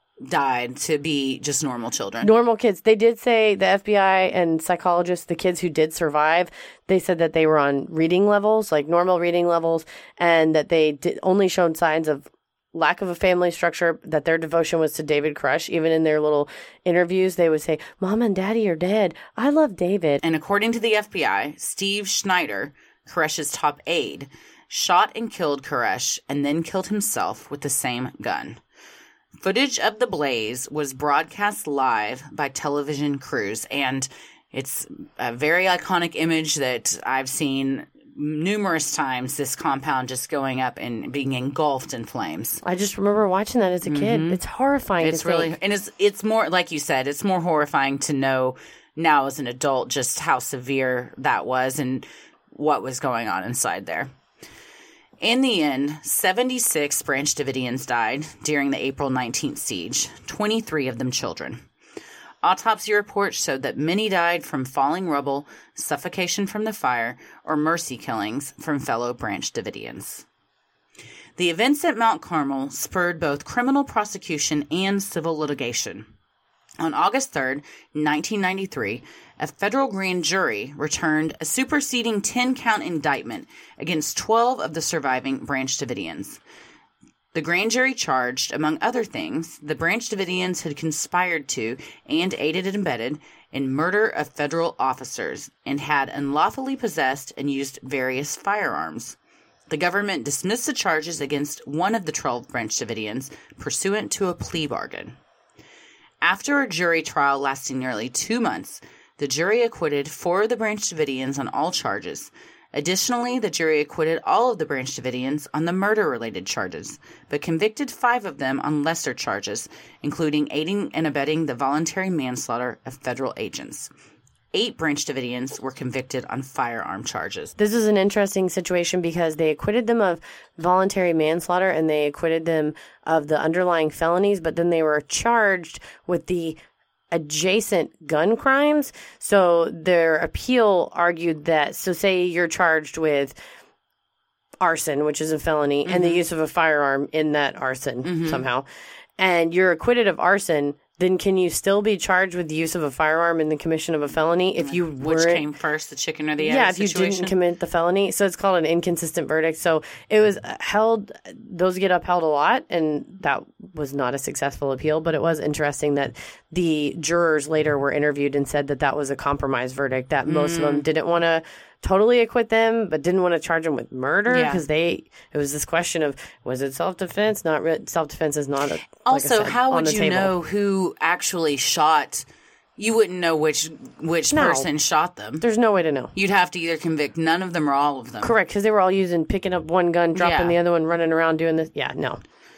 died, to be just normal children. Normal kids. They did say, the F B I and psychologists, the kids who did survive, they said that they were on reading levels, like normal reading levels, and that they did only showed signs of lack of a family structure, that their devotion was to David Koresh. Even in their little interviews, they would say, Mom and Daddy are dead. I love David. And according to the F B I, Steve Schneider, Koresh's top aide, shot and killed Koresh and then killed himself with the same gun. Footage of the blaze was broadcast live by television crews, and it's a very iconic image that I've seen numerous times, this compound just going up and being engulfed in flames. I just remember watching that as a kid. Mm-hmm. It's horrifying. It's to really, think. and it's it's more, like you said, it's more horrifying to know now as an adult just how severe that was and what was going on inside there. In the end, seventy-six Branch Davidians died during the April nineteenth siege, twenty-three of them children. Autopsy reports showed that many died from falling rubble, suffocation from the fire, or mercy killings from fellow Branch Davidians. The events at Mount Carmel spurred both criminal prosecution and civil litigation. On August third, nineteen ninety-three, a federal grand jury returned a superseding ten-count indictment against twelve of the surviving Branch Davidians. The grand jury charged, among other things, the Branch Davidians had conspired to and aided and abetted in murder of federal officers and had unlawfully possessed and used various firearms. The government dismissed the charges against one of the twelve Branch Davidians pursuant to a plea bargain. After a jury trial lasting nearly two months, the jury acquitted four of the Branch Davidians on all charges. Additionally, the jury acquitted all of the Branch Davidians on the murder-related charges, but convicted five of them on lesser charges, including aiding and abetting the voluntary manslaughter of federal agents. Eight Branch Davidians were convicted on firearm charges. This is an interesting situation because they acquitted them of voluntary manslaughter and they acquitted them of the underlying felonies, but then they were charged with the adjacent gun crimes. So their appeal argued that, so say you're charged with arson, which is a felony, mm-hmm. and the use of a firearm in that arson mm-hmm. somehow, and you're acquitted of arson, then can you still be charged with the use of a firearm in the commission of a felony if you Which weren't... came first, the chicken or the egg Yeah, if situation? you didn't commit the felony. So it's called an inconsistent verdict. So it was held, those get upheld a lot, and that was not a successful appeal, but it was interesting that the jurors later were interviewed and said that that was a compromise verdict, that mm. most of them didn't want to totally acquit them, but didn't want to charge them with murder because yeah. they, it was this question of, was it self-defense? Not re- self-defense is not a, also, like I said, how would on the you table. know who actually shot? You wouldn't know which which No. person shot them. There's no way to know. You'd have to either convict none of them or all of them. Correct, because they were all using, picking up one gun, dropping Yeah. the other one, running around doing this. Yeah, no.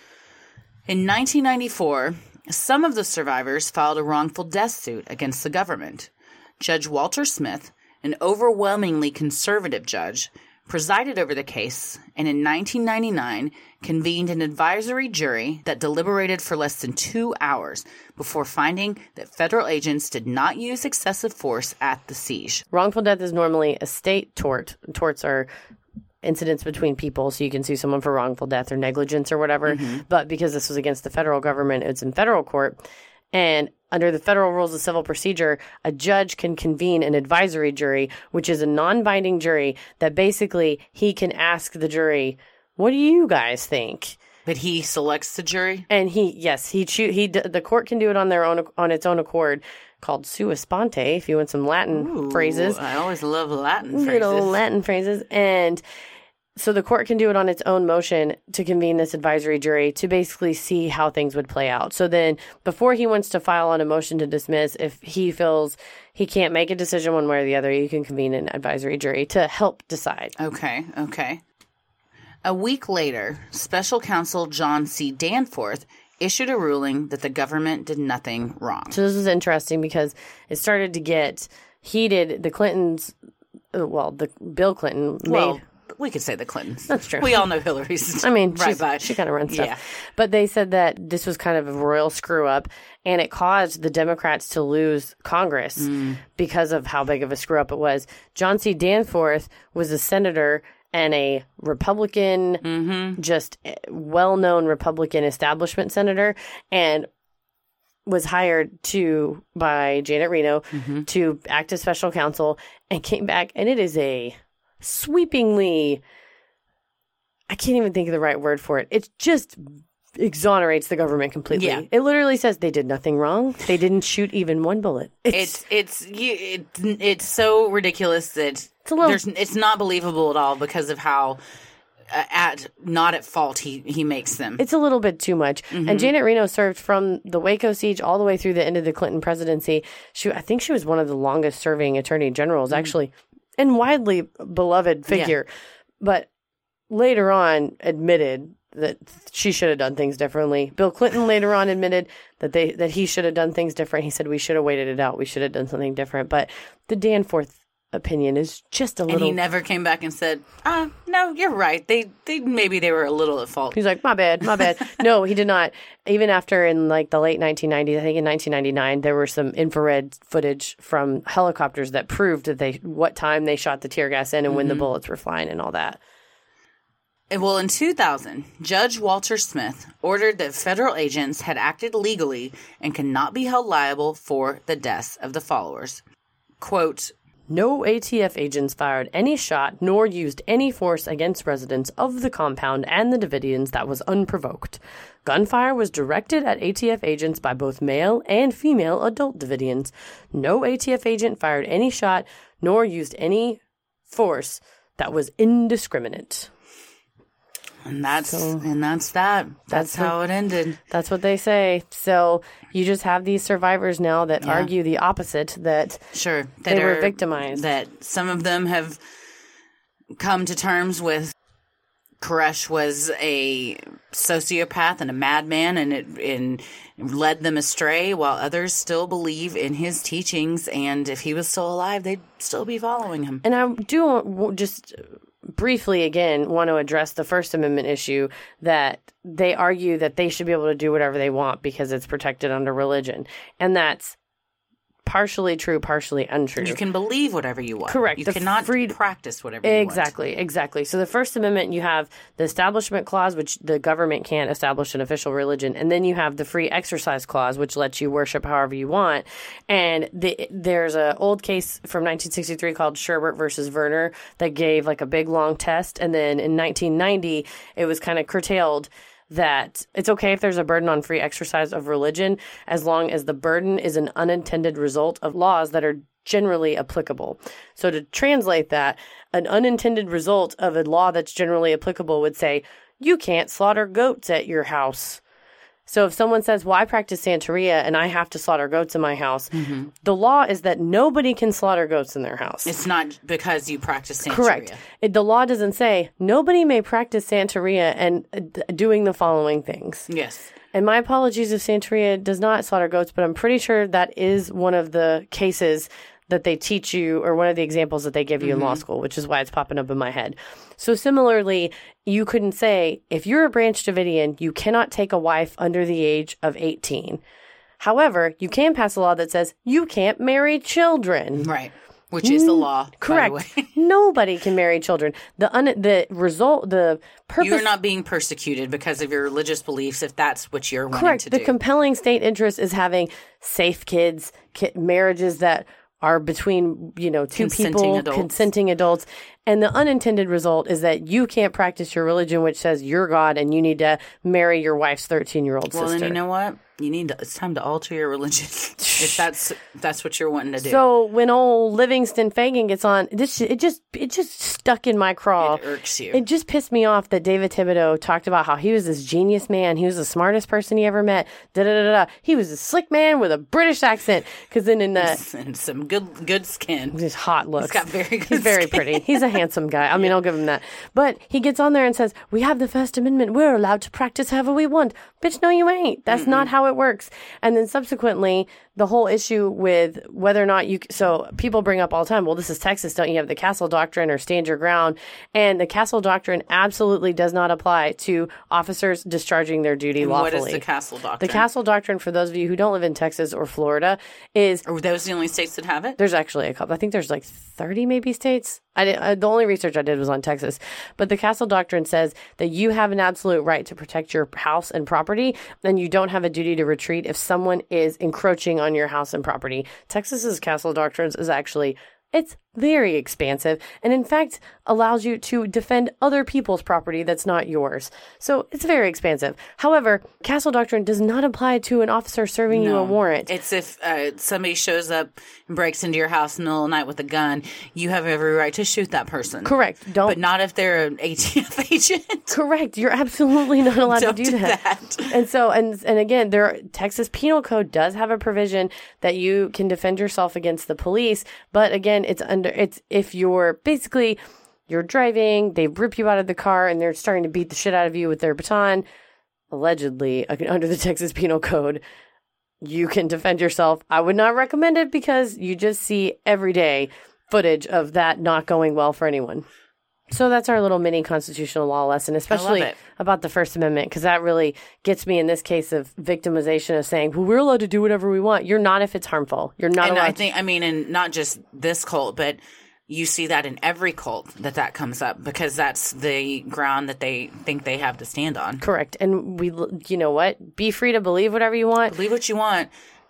In nineteen ninety-four, some of the survivors filed a wrongful death suit against the government. Judge Walter Smith, an overwhelmingly conservative judge, presided over the case and in nineteen ninety-nine convened an advisory jury that deliberated for less than two hours before finding that federal agents did not use excessive force at the siege. Wrongful death is normally a state tort. Torts are incidents between people, so you can sue someone for wrongful death or negligence or whatever. Mm-hmm. But because this was against the federal government, it's in federal court. And under the Federal Rules of Civil Procedure, a judge can convene an advisory jury, which is a non-binding jury that basically he can ask the jury, what do you guys think? But he selects the jury? And he, yes, he choo- he d- the court can do it on their own, on its own accord, called sua sponte, if you want some Latin Ooh, phrases. I always love Latin phrases. Little Latin phrases. And so the court can do it on its own motion to convene this advisory jury to basically see how things would play out. So then before he wants to file on a motion to dismiss, if he feels he can't make a decision one way or the other, you can convene an advisory jury to help decide. Okay, okay. A week later, Special Counsel John C. Danforth issued a ruling that the government did nothing wrong. So this was interesting because it started to get heated. The Clintons, well, the Bill Clinton made... Well, we could say the Clintons. That's true. We all know Hillary's I mean, right she's, by. she kind of runs stuff. Yeah. But they said that this was kind of a royal screw-up, and it caused the Democrats to lose Congress mm. because of how big of a screw-up it was. John C. Danforth was a senator and a Republican, mm-hmm. just well-known Republican establishment senator, and was hired to by Janet Reno mm-hmm. to act as special counsel, and came back, and it is a sweepingly, I can't even think of the right word for it. It just exonerates the government completely. Yeah. It literally says they did nothing wrong. They didn't shoot even one bullet. It's it's it's, you, it, it's so ridiculous that it's, a little, there's, it's not believable at all because of how uh, at not at fault he, he makes them. It's a little bit too much. Mm-hmm. And Janet Reno served from the Waco siege all the way through the end of the Clinton presidency. She, I think she was one of the longest serving attorney generals, mm-hmm. actually. And widely beloved figure, yeah. but later on admitted that she should have done things differently. Bill Clinton later on admitted that they that he should have done things different. He said we should have waited it out. We should have done something different. But the Danforth opinion is just a little. And he never came back and said, "Ah, no, you're right. They they maybe they were a little at fault." He's like, "My bad, my bad." No, he did not. Even after in like the late nineteen nineties, I think in nineteen ninety-nine, there were some infrared footage from helicopters that proved that they what time they shot the tear gas in and mm-hmm. when the bullets were flying and all that. Well, in two thousand, Judge Walter Smith ordered that federal agents had acted legally and cannot be held liable for the deaths of the followers. Quote, no A T F agents fired any shot nor used any force against residents of the compound and the Davidians that was unprovoked. Gunfire was directed at A T F agents by both male and female adult Davidians. No A T F agent fired any shot nor used any force that was indiscriminate. And that's so, and that's that. That's, that's how what, it ended. That's what they say. So you just have these survivors now that yeah. argue the opposite, that sure that they are, were victimized. That some of them have come to terms with Koresh was a sociopath and a madman, and it and led them astray, while others still believe in his teachings. And if he was still alive, they'd still be following him. And I do just briefly, again, want to address the First Amendment issue that they argue that they should be able to do whatever they want because it's protected under religion. And that's partially true, partially untrue. You can believe whatever you want. Correct. You the cannot free... practice whatever you exactly, want. Exactly, exactly. So the First Amendment, you have the Establishment Clause, which the government can't establish an official religion. And then you have the Free Exercise Clause, which lets you worship however you want. And the, there's an old case from nineteen sixty-three called Sherbert versus Verner that gave like a big, long test. And then in nineteen ninety, it was kind of curtailed that it's okay if there's a burden on free exercise of religion as long as the burden is an unintended result of laws that are generally applicable. So to translate that, an unintended result of a law that's generally applicable would say, you can't slaughter goats at your house. So if someone says, well, I practice Santeria and I have to slaughter goats in my house, mm-hmm. the law is that nobody can slaughter goats in their house. It's not because you practice Santeria. Correct. It, the law doesn't say nobody may practice Santeria and uh, doing the following things. Yes. And my apologies if Santeria does not slaughter goats, but I'm pretty sure that is one of the cases that they teach you, or one of the examples that they give you mm-hmm. in law school, which is why it's popping up in my head. So similarly, you couldn't say, if you're a Branch Davidian, you cannot take a wife under the age of eighteen. However, you can pass a law that says you can't marry children. Right. Which is the law, correct. by the way. Nobody can marry children. The un- the result, the purpose. You're not being persecuted because of your religious beliefs if that's what you're wanting correct. to The do. compelling state interest is having safe kids, ki- marriages that are between, you know, two Consenting people, adults. consenting adults. And the unintended result is that you can't practice your religion, which says you're God and you need to marry your wife's thirteen-year-old well, sister. then you know what? You need to, it's time to alter your religion if that's if that's what you're wanting to do. So when old Livingston Fagan gets on, this it just it just stuck in my craw. It irks you. It just pissed me off that David Thibodeau talked about how he was this genius man. He was the smartest person he ever met. Da da da da. He was a slick man with a British accent. Because then in the and some good good skin. his hot looks, He's got very good He's very skin. pretty. He's a handsome guy. I mean, I'll give him that. But he gets on there and says, "We have the First Amendment. We're allowed to practice however we want." Bitch, no, you ain't. That's Mm-mm. not how it works. And then subsequently, the whole issue with whether or not you, so people bring up all the time, well, this is Texas, don't you have the Castle Doctrine or stand your ground? And the Castle Doctrine absolutely does not apply to officers discharging their duty And lawfully. what is the Castle Doctrine? The Castle Doctrine, for those of you who don't live in Texas or Florida, is... Are those the only states that have it? There's actually a couple. I think there's like thirty maybe states. I did, uh, the only research I did was on Texas. But the Castle Doctrine says that you have an absolute right to protect your house and property, and you don't have a duty to retreat if someone is encroaching on your house and property. Texas's Castle Doctrines is actually, it's very expansive, and in fact allows you to defend other people's property that's not yours. So it's very expansive. However, Castle Doctrine does not apply to an officer serving you a warrant. It's if uh, somebody shows up and breaks into your house in the middle of the night with a gun, you have every right to shoot that person. Correct. Don't. But not if they're an A T F agent. Correct. You're absolutely not allowed Don't to do, do that. that. And so, and and again, there Texas Penal Code does have a provision that you can defend yourself against the police. But again, it's under it's if you're basically you're driving, they rip you out of the car, and they're starting to beat the shit out of you with their baton. Allegedly, under the Texas Penal Code, you can defend yourself. I would not recommend it because you just see every day footage of that not going well for anyone. So that's our little mini constitutional law lesson, especially it. about the First Amendment, because that really gets me in this case of victimization of saying, well, we're allowed to do whatever we want. You're not if it's harmful. You're not And allowed I think, I mean, and not just this cult, but you see that in every cult that that comes up because that's the ground that they think they have to stand on. to. Correct. And we, you know what? Be free to believe whatever you want. Believe what you want.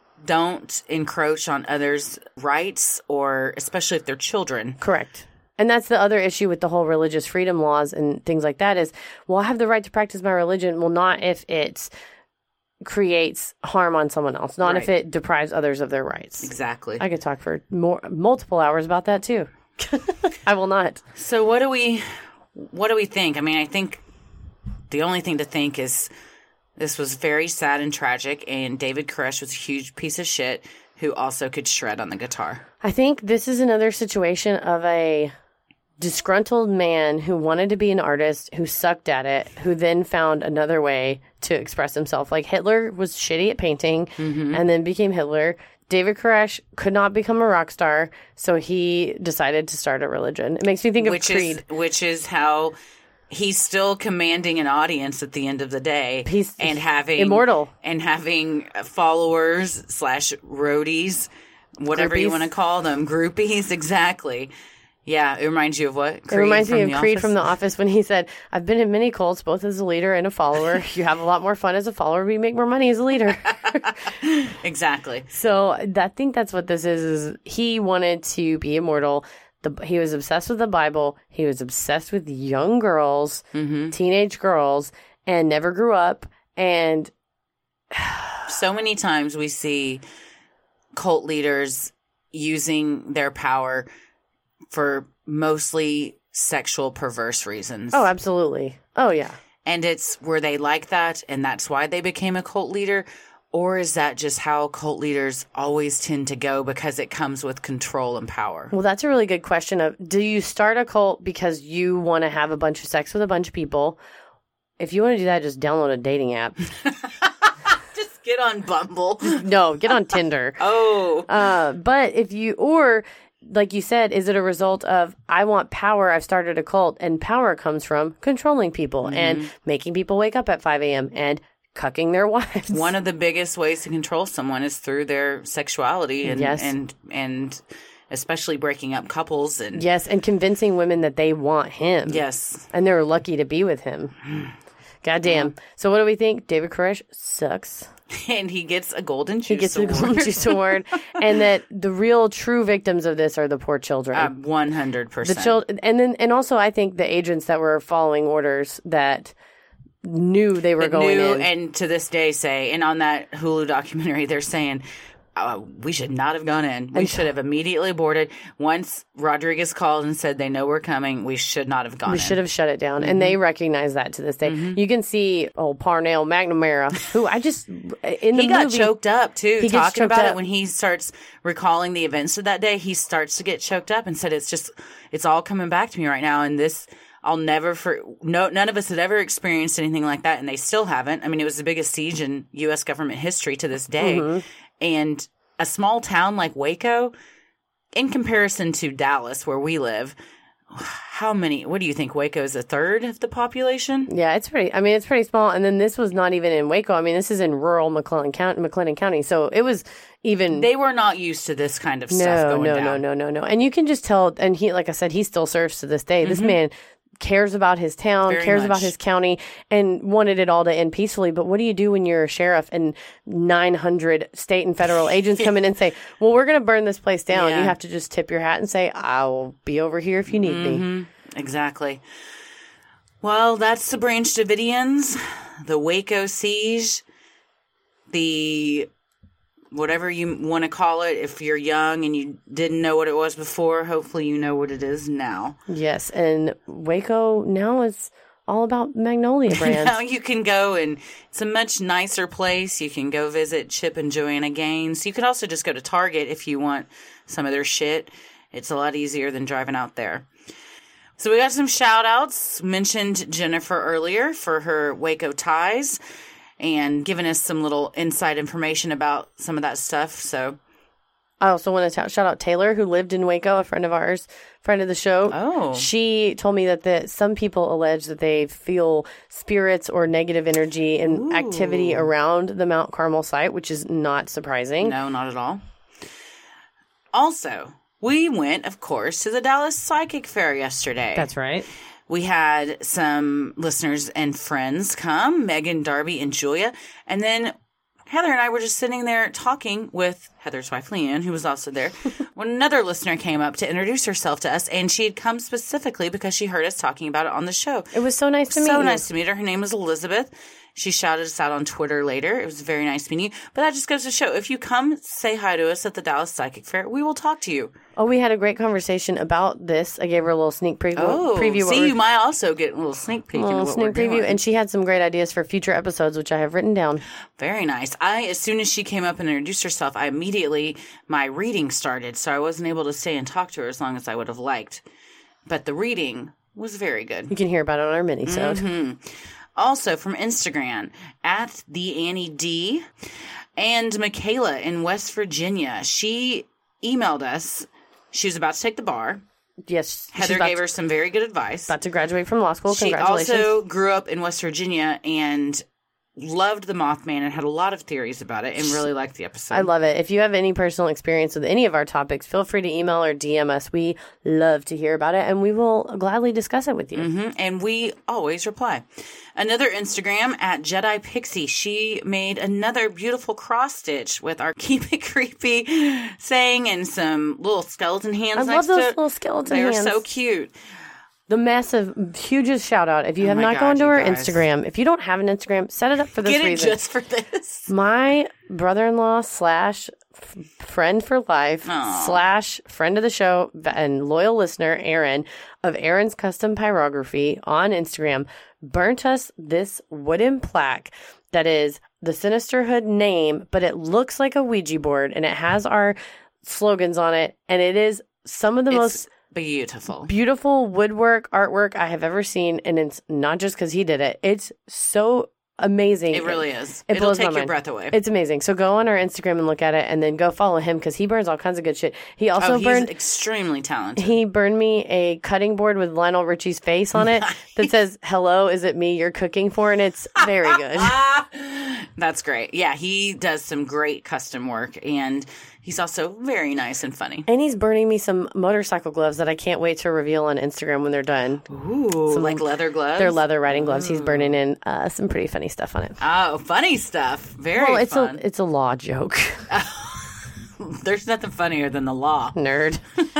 Don't encroach on others' rights, or especially if they're children. Correct. And that's the other issue with the whole religious freedom laws and things like that is, well, I have the right to practice my religion. Well, not if it creates harm on someone else, not Right. if it deprives others of their rights. Exactly. I could talk for more multiple hours about that too. I will not. So what do we what do we think? I mean, I think the only thing to think is this was very sad and tragic, and David Koresh was a huge piece of shit who also could shred on the guitar. I think this is another situation of a disgruntled man who wanted to be an artist, who sucked at it, who then found another way to express himself. Like Hitler was shitty at painting Mm-hmm. and then became Hitler. David Koresh could not become a rock star, so he decided to start a religion. It makes me think of Which Creed. is which is how he's still commanding an audience at the end of the day. He's and having immortal. and having followers slash roadies, whatever you Groupies. want to call them, groupies. Exactly. Yeah, it reminds you of what? It reminds me of The Creed Office? from The Office when he said, I've been in many cults, both as a leader and a follower. You have a lot more fun as a follower, but you make more money as a leader. Exactly. So I think that's what this is, is he wanted to be immortal. The, he was obsessed with the Bible. He was obsessed with young girls, Mm-hmm. teenage girls, and never grew up. And So many times we see cult leaders using their power for mostly sexual perverse reasons. oh, absolutely. Oh, yeah. And it's were they like that and that's why they became a cult leader? Or is that just how cult leaders always tend to go because it comes with control and power? Well, that's a really good question of, do you start a cult because you want to have a bunch of sex with a bunch of people? If you want to do that, just download a dating app. Just get on Bumble. No, get on Tinder. Oh. Uh, but if you, or like you said, is it a result of, I want power, I've started a cult, and power comes from controlling people Mm-hmm. and making people wake up at five a.m. and cucking their wives. One of the biggest ways to control someone is through their sexuality and Yes. and and especially breaking up couples. And Yes, and convincing women that they want him. Yes. And they're lucky to be with him. Goddamn. Yeah. So what do we think? David Koresh sucks. And he gets a Golden Juice He gets Award. a Golden Juice Award. And that the real true victims of this are the poor children. Uh, one hundred percent. The children, and then, and also I think the agents that were following orders that knew they were that going knew, in. And to this day say, and on that Hulu documentary, they're saying, Uh, we should not have gone in. We should have immediately aborted. Once Rodriguez called and said they know we're coming, we should not have gone We in. should have shut it down. Mm-hmm. And they recognize that to this day. Mm-hmm. You can see old Parnell McNamara, who I just, in the he got movie, choked up, too, he gets talking choked about up. it. When he starts recalling the events of that day, he starts to get choked up and said, it's just, it's all coming back to me right now. And this, I'll never, for no, none of us had ever experienced anything like that. And they still haven't. I mean, it was the biggest siege in U S government history to this day. Mm-hmm. And a small town like Waco, in comparison to Dallas, where we live, how many, what do you think? Waco is a third of the population? Yeah, it's pretty, I mean, it's pretty small. And then this was not even in Waco. I mean, this is in rural McClellan County, McLennan County. So it was even. They were not used to this kind of no, stuff going no, down. No, no, no, no, no. And you can just tell, and he, like I said, he still serves to this day. Mm-hmm. This man cares about his town, Very cares much. about his county, and wanted it all to end peacefully. But what do you do when you're a sheriff and nine hundred state and federal agents come in and say, well, we're going to burn this place down? Yeah. You have to just tip your hat and say, I'll be over here if you need mm-hmm. me. Exactly. Well, that's the Branch Davidians, the Waco siege, the whatever you want to call it. If you're young and you didn't know what it was before, hopefully you know what it is now. Yes, and Waco now is all about Magnolia Brands. Now you can go, and it's a much nicer place. You can go visit Chip and Joanna Gaines. You could also just go to Target if you want some of their shit. It's a lot easier than driving out there. So we got some shout outs. Mentioned Jennifer earlier for her Waco ties and giving us some little inside information about some of that stuff. So I also want to t- shout out Taylor, who lived in Waco, a friend of ours, friend of the show. Oh. She told me that the, some people allege that they feel spirits or negative energy and Ooh. activity around the Mount Carmel site, which is not surprising. No, not at all. Also, we went, of course, to the Dallas Psychic Fair yesterday. That's right. We had some listeners and friends come, Megan, Darby, and Julia. And then Heather and I were just sitting there talking with Heather's wife, Leanne, who was also there, when another listener came up to introduce herself to us. And she had come specifically because she heard us talking about it on the show. It was so nice to meet you. So nice to meet her. Her name was Elizabeth. She shouted us out on Twitter later. It was very nice meeting you. But that just goes to show, if you come say hi to us at the Dallas Psychic Fair, we will talk to you. Oh, we had a great conversation about this. I gave her a little sneak preview. Oh, preview see, you might also get a little sneak peek. A little into what sneak we're preview. doing. And she had some great ideas for future episodes, which I have written down. Very nice. I, as soon as she came up and introduced herself, I immediately, my reading started. So I wasn't able to stay and talk to her as long as I would have liked. But the reading was very good. You can hear about it on our mini-sode. Mm-hmm. Also from Instagram, at the Annie D, and Michaela in West Virginia. She emailed us. She was about to take the bar. Yes. Heather gave her some very good advice. About to graduate from law school. She Congratulations. also grew up in West Virginia and loved the Mothman and had a lot of theories about it and really liked the episode. I love it. If you have any personal experience with any of our topics, feel free to email or D M us. We love to hear about it, and we will gladly discuss it with you. Mm-hmm. And we always reply. Another Instagram, at Jedi Pixie. She made another beautiful cross stitch with our Keep It Creepy saying and some little skeleton hands I next love those to it. little skeleton they hands. They are so cute. The massive, hugest shout out. If you Oh have my not God, gone to you her guys. Instagram, if you don't have an Instagram, set it up for this Get it reason. just for this. My brother-in-law slash f- friend for life Aw. slash friend of the show and loyal listener, Aaron, of Aaron's Custom Pyrography on Instagram, burnt us this wooden plaque that is the Sinisterhood name, but it looks like a Ouija board, and it has our slogans on it, and it is some of the It's most beautiful. beautiful woodwork, artwork I have ever seen, and it's not just because he did it. It's so amazing. It really is. It It'll blows take my your mind. breath away. It's amazing. So go on our Instagram and look at it, and then go follow him because he burns all kinds of good shit. He also oh, he's burned. extremely talented. He burned me a cutting board with Lionel Richie's face on it that says, "Hello, is it me you're cooking for?" And it's very good. That's great. Yeah, he does some great custom work, and He's also very nice and funny. And he's burning me some motorcycle gloves that I can't wait to reveal on Instagram when they're done. Ooh, some, like leather gloves? They're leather riding gloves. Ooh. He's burning in uh, some pretty funny stuff on it. Oh, funny stuff. Very well, it's fun. A, it's a law joke. There's nothing funnier than the law. Nerd.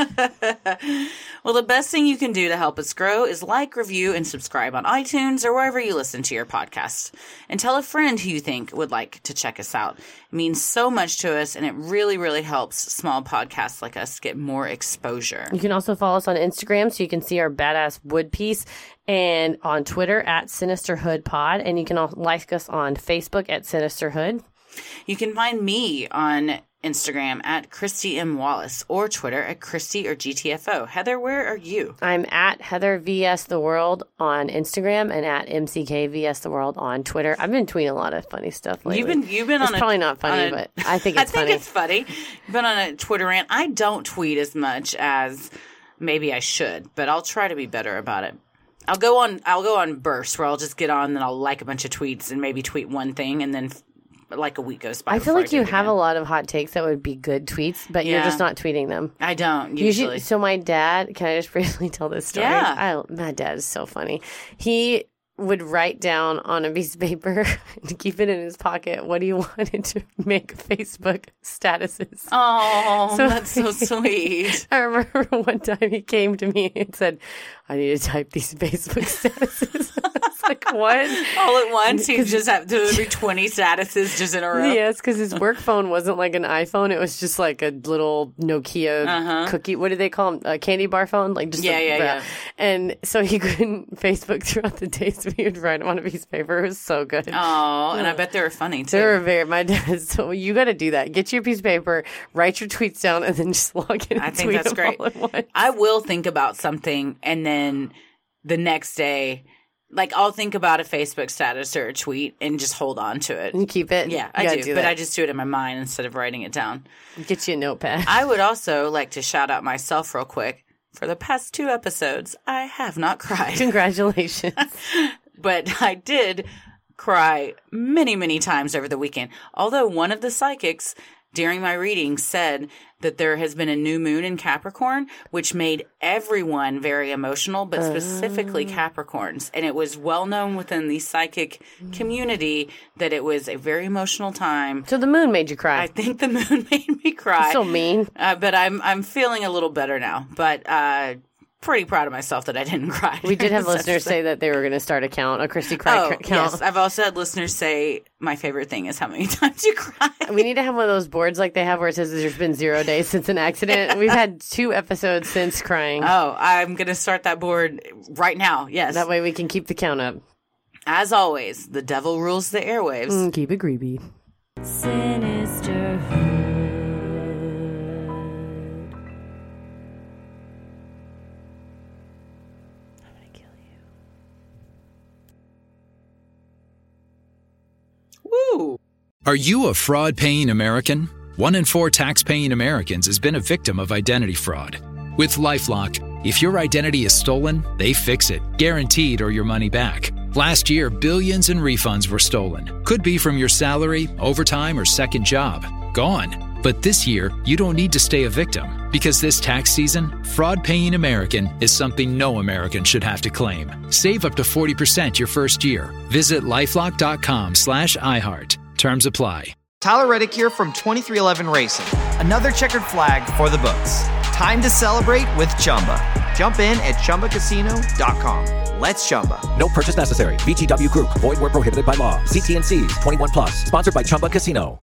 Well, the best thing you can do to help us grow is like, review, and subscribe on iTunes or wherever you listen to your podcast. And tell a friend who you think would like to check us out. It means so much to us, and it really, really helps small podcasts like us get more exposure. You can also follow us on Instagram so you can see our badass wood piece, and on Twitter at SinisterhoodPod. And you can also like us on Facebook at Sinisterhood. You can find me on Instagram at Christy M. Wallace or Twitter at Christy or G T F O. Heather, where are you? I'm at Heather V S The World on Instagram and at M C K V S The World on Twitter. I've been tweeting a lot of funny stuff lately. You've been you've been it's on. It's probably not funny, a, but I think it's I think funny. it's funny. You've been on a Twitter rant. I don't tweet as much as maybe I should, but I'll try to be better about it. I'll go on. I'll go on bursts where I'll just get on and I'll like a bunch of tweets and maybe tweet one thing and then. Like a week goes by. I feel like I you have again. a lot of hot takes that would be good tweets, but yeah. you're just not tweeting them. I don't usually. usually. So my dad, can I just briefly tell this story? Yeah. I, my dad is so funny. He would write down on a piece of paper and keep it in his pocket what he wanted to make Facebook statuses. Oh, so, that's so sweet. I remember one time he came to me and said, I need to type these Facebook statuses. I was like, what? All at once? He just have to do twenty statuses just in a row? Yes, because his work phone wasn't like an iPhone. It was just like a little Nokia uh-huh. cookie. What do they call them? A candy bar phone? Like just yeah, a, yeah, yeah. And so he couldn't Facebook throughout the day, so he would write them on a piece of paper. It was so good. Oh, and I bet they were funny, too. They were very, my dad, so you got to do that. Get your piece of paper, write your tweets down, and then just log in and I think tweet that's them great. all at once. I will think about something, and then the next day, like I'll think about a Facebook status or a tweet and just hold on to it. And keep it? Yeah, You I gotta do, do but that. I just do it in my mind instead of writing it down. Get you a notepad. I would also like to shout out myself real quick. For the past two episodes, I have not cried. Congratulations. But I did cry many, many times over the weekend. Although one of the psychics during my reading said that there has been a new moon in Capricorn, which made everyone very emotional, but specifically Capricorns. And it was well known within the psychic community that it was a very emotional time. So the moon made you cry. I think the moon made me cry. So mean. Uh, but I'm I'm feeling a little better now. But uh pretty proud of myself that I didn't cry. We did have listeners say that they were going to start a count, a Christy cry oh, count. Yes, I've also had listeners say my favorite thing is how many times you cry. We need to have one of those boards like they have where it says there's been zero days since an accident. We've had two episodes since crying. Oh, I'm going to start that board right now. Yes. That way we can keep the count up. As always, the devil rules the airwaves. Mm, keep it creepy. Sinisterhood. Woo! Are you a fraud-paying American? One in four tax-paying Americans has been a victim of identity fraud. With LifeLock, if your identity is stolen, they fix it, guaranteed, or your money back. Last year, billions in refunds were stolen. Could be from your salary, overtime, or second job. Gone. But this year, you don't need to stay a victim, because this tax season, fraud-paying American is something no American should have to claim. Save up to forty percent your first year. Visit lifelock.com slash iHeart. Terms apply. Tyler Reddick here from twenty-three eleven Racing. Another checkered flag for the books. Time to celebrate with Chumba. Jump in at Chumba Casino dot com. Let's Chumba. No purchase necessary. V G W Group. Void where prohibited by law. See T N Cs. twenty-one plus. Sponsored by Chumba Casino.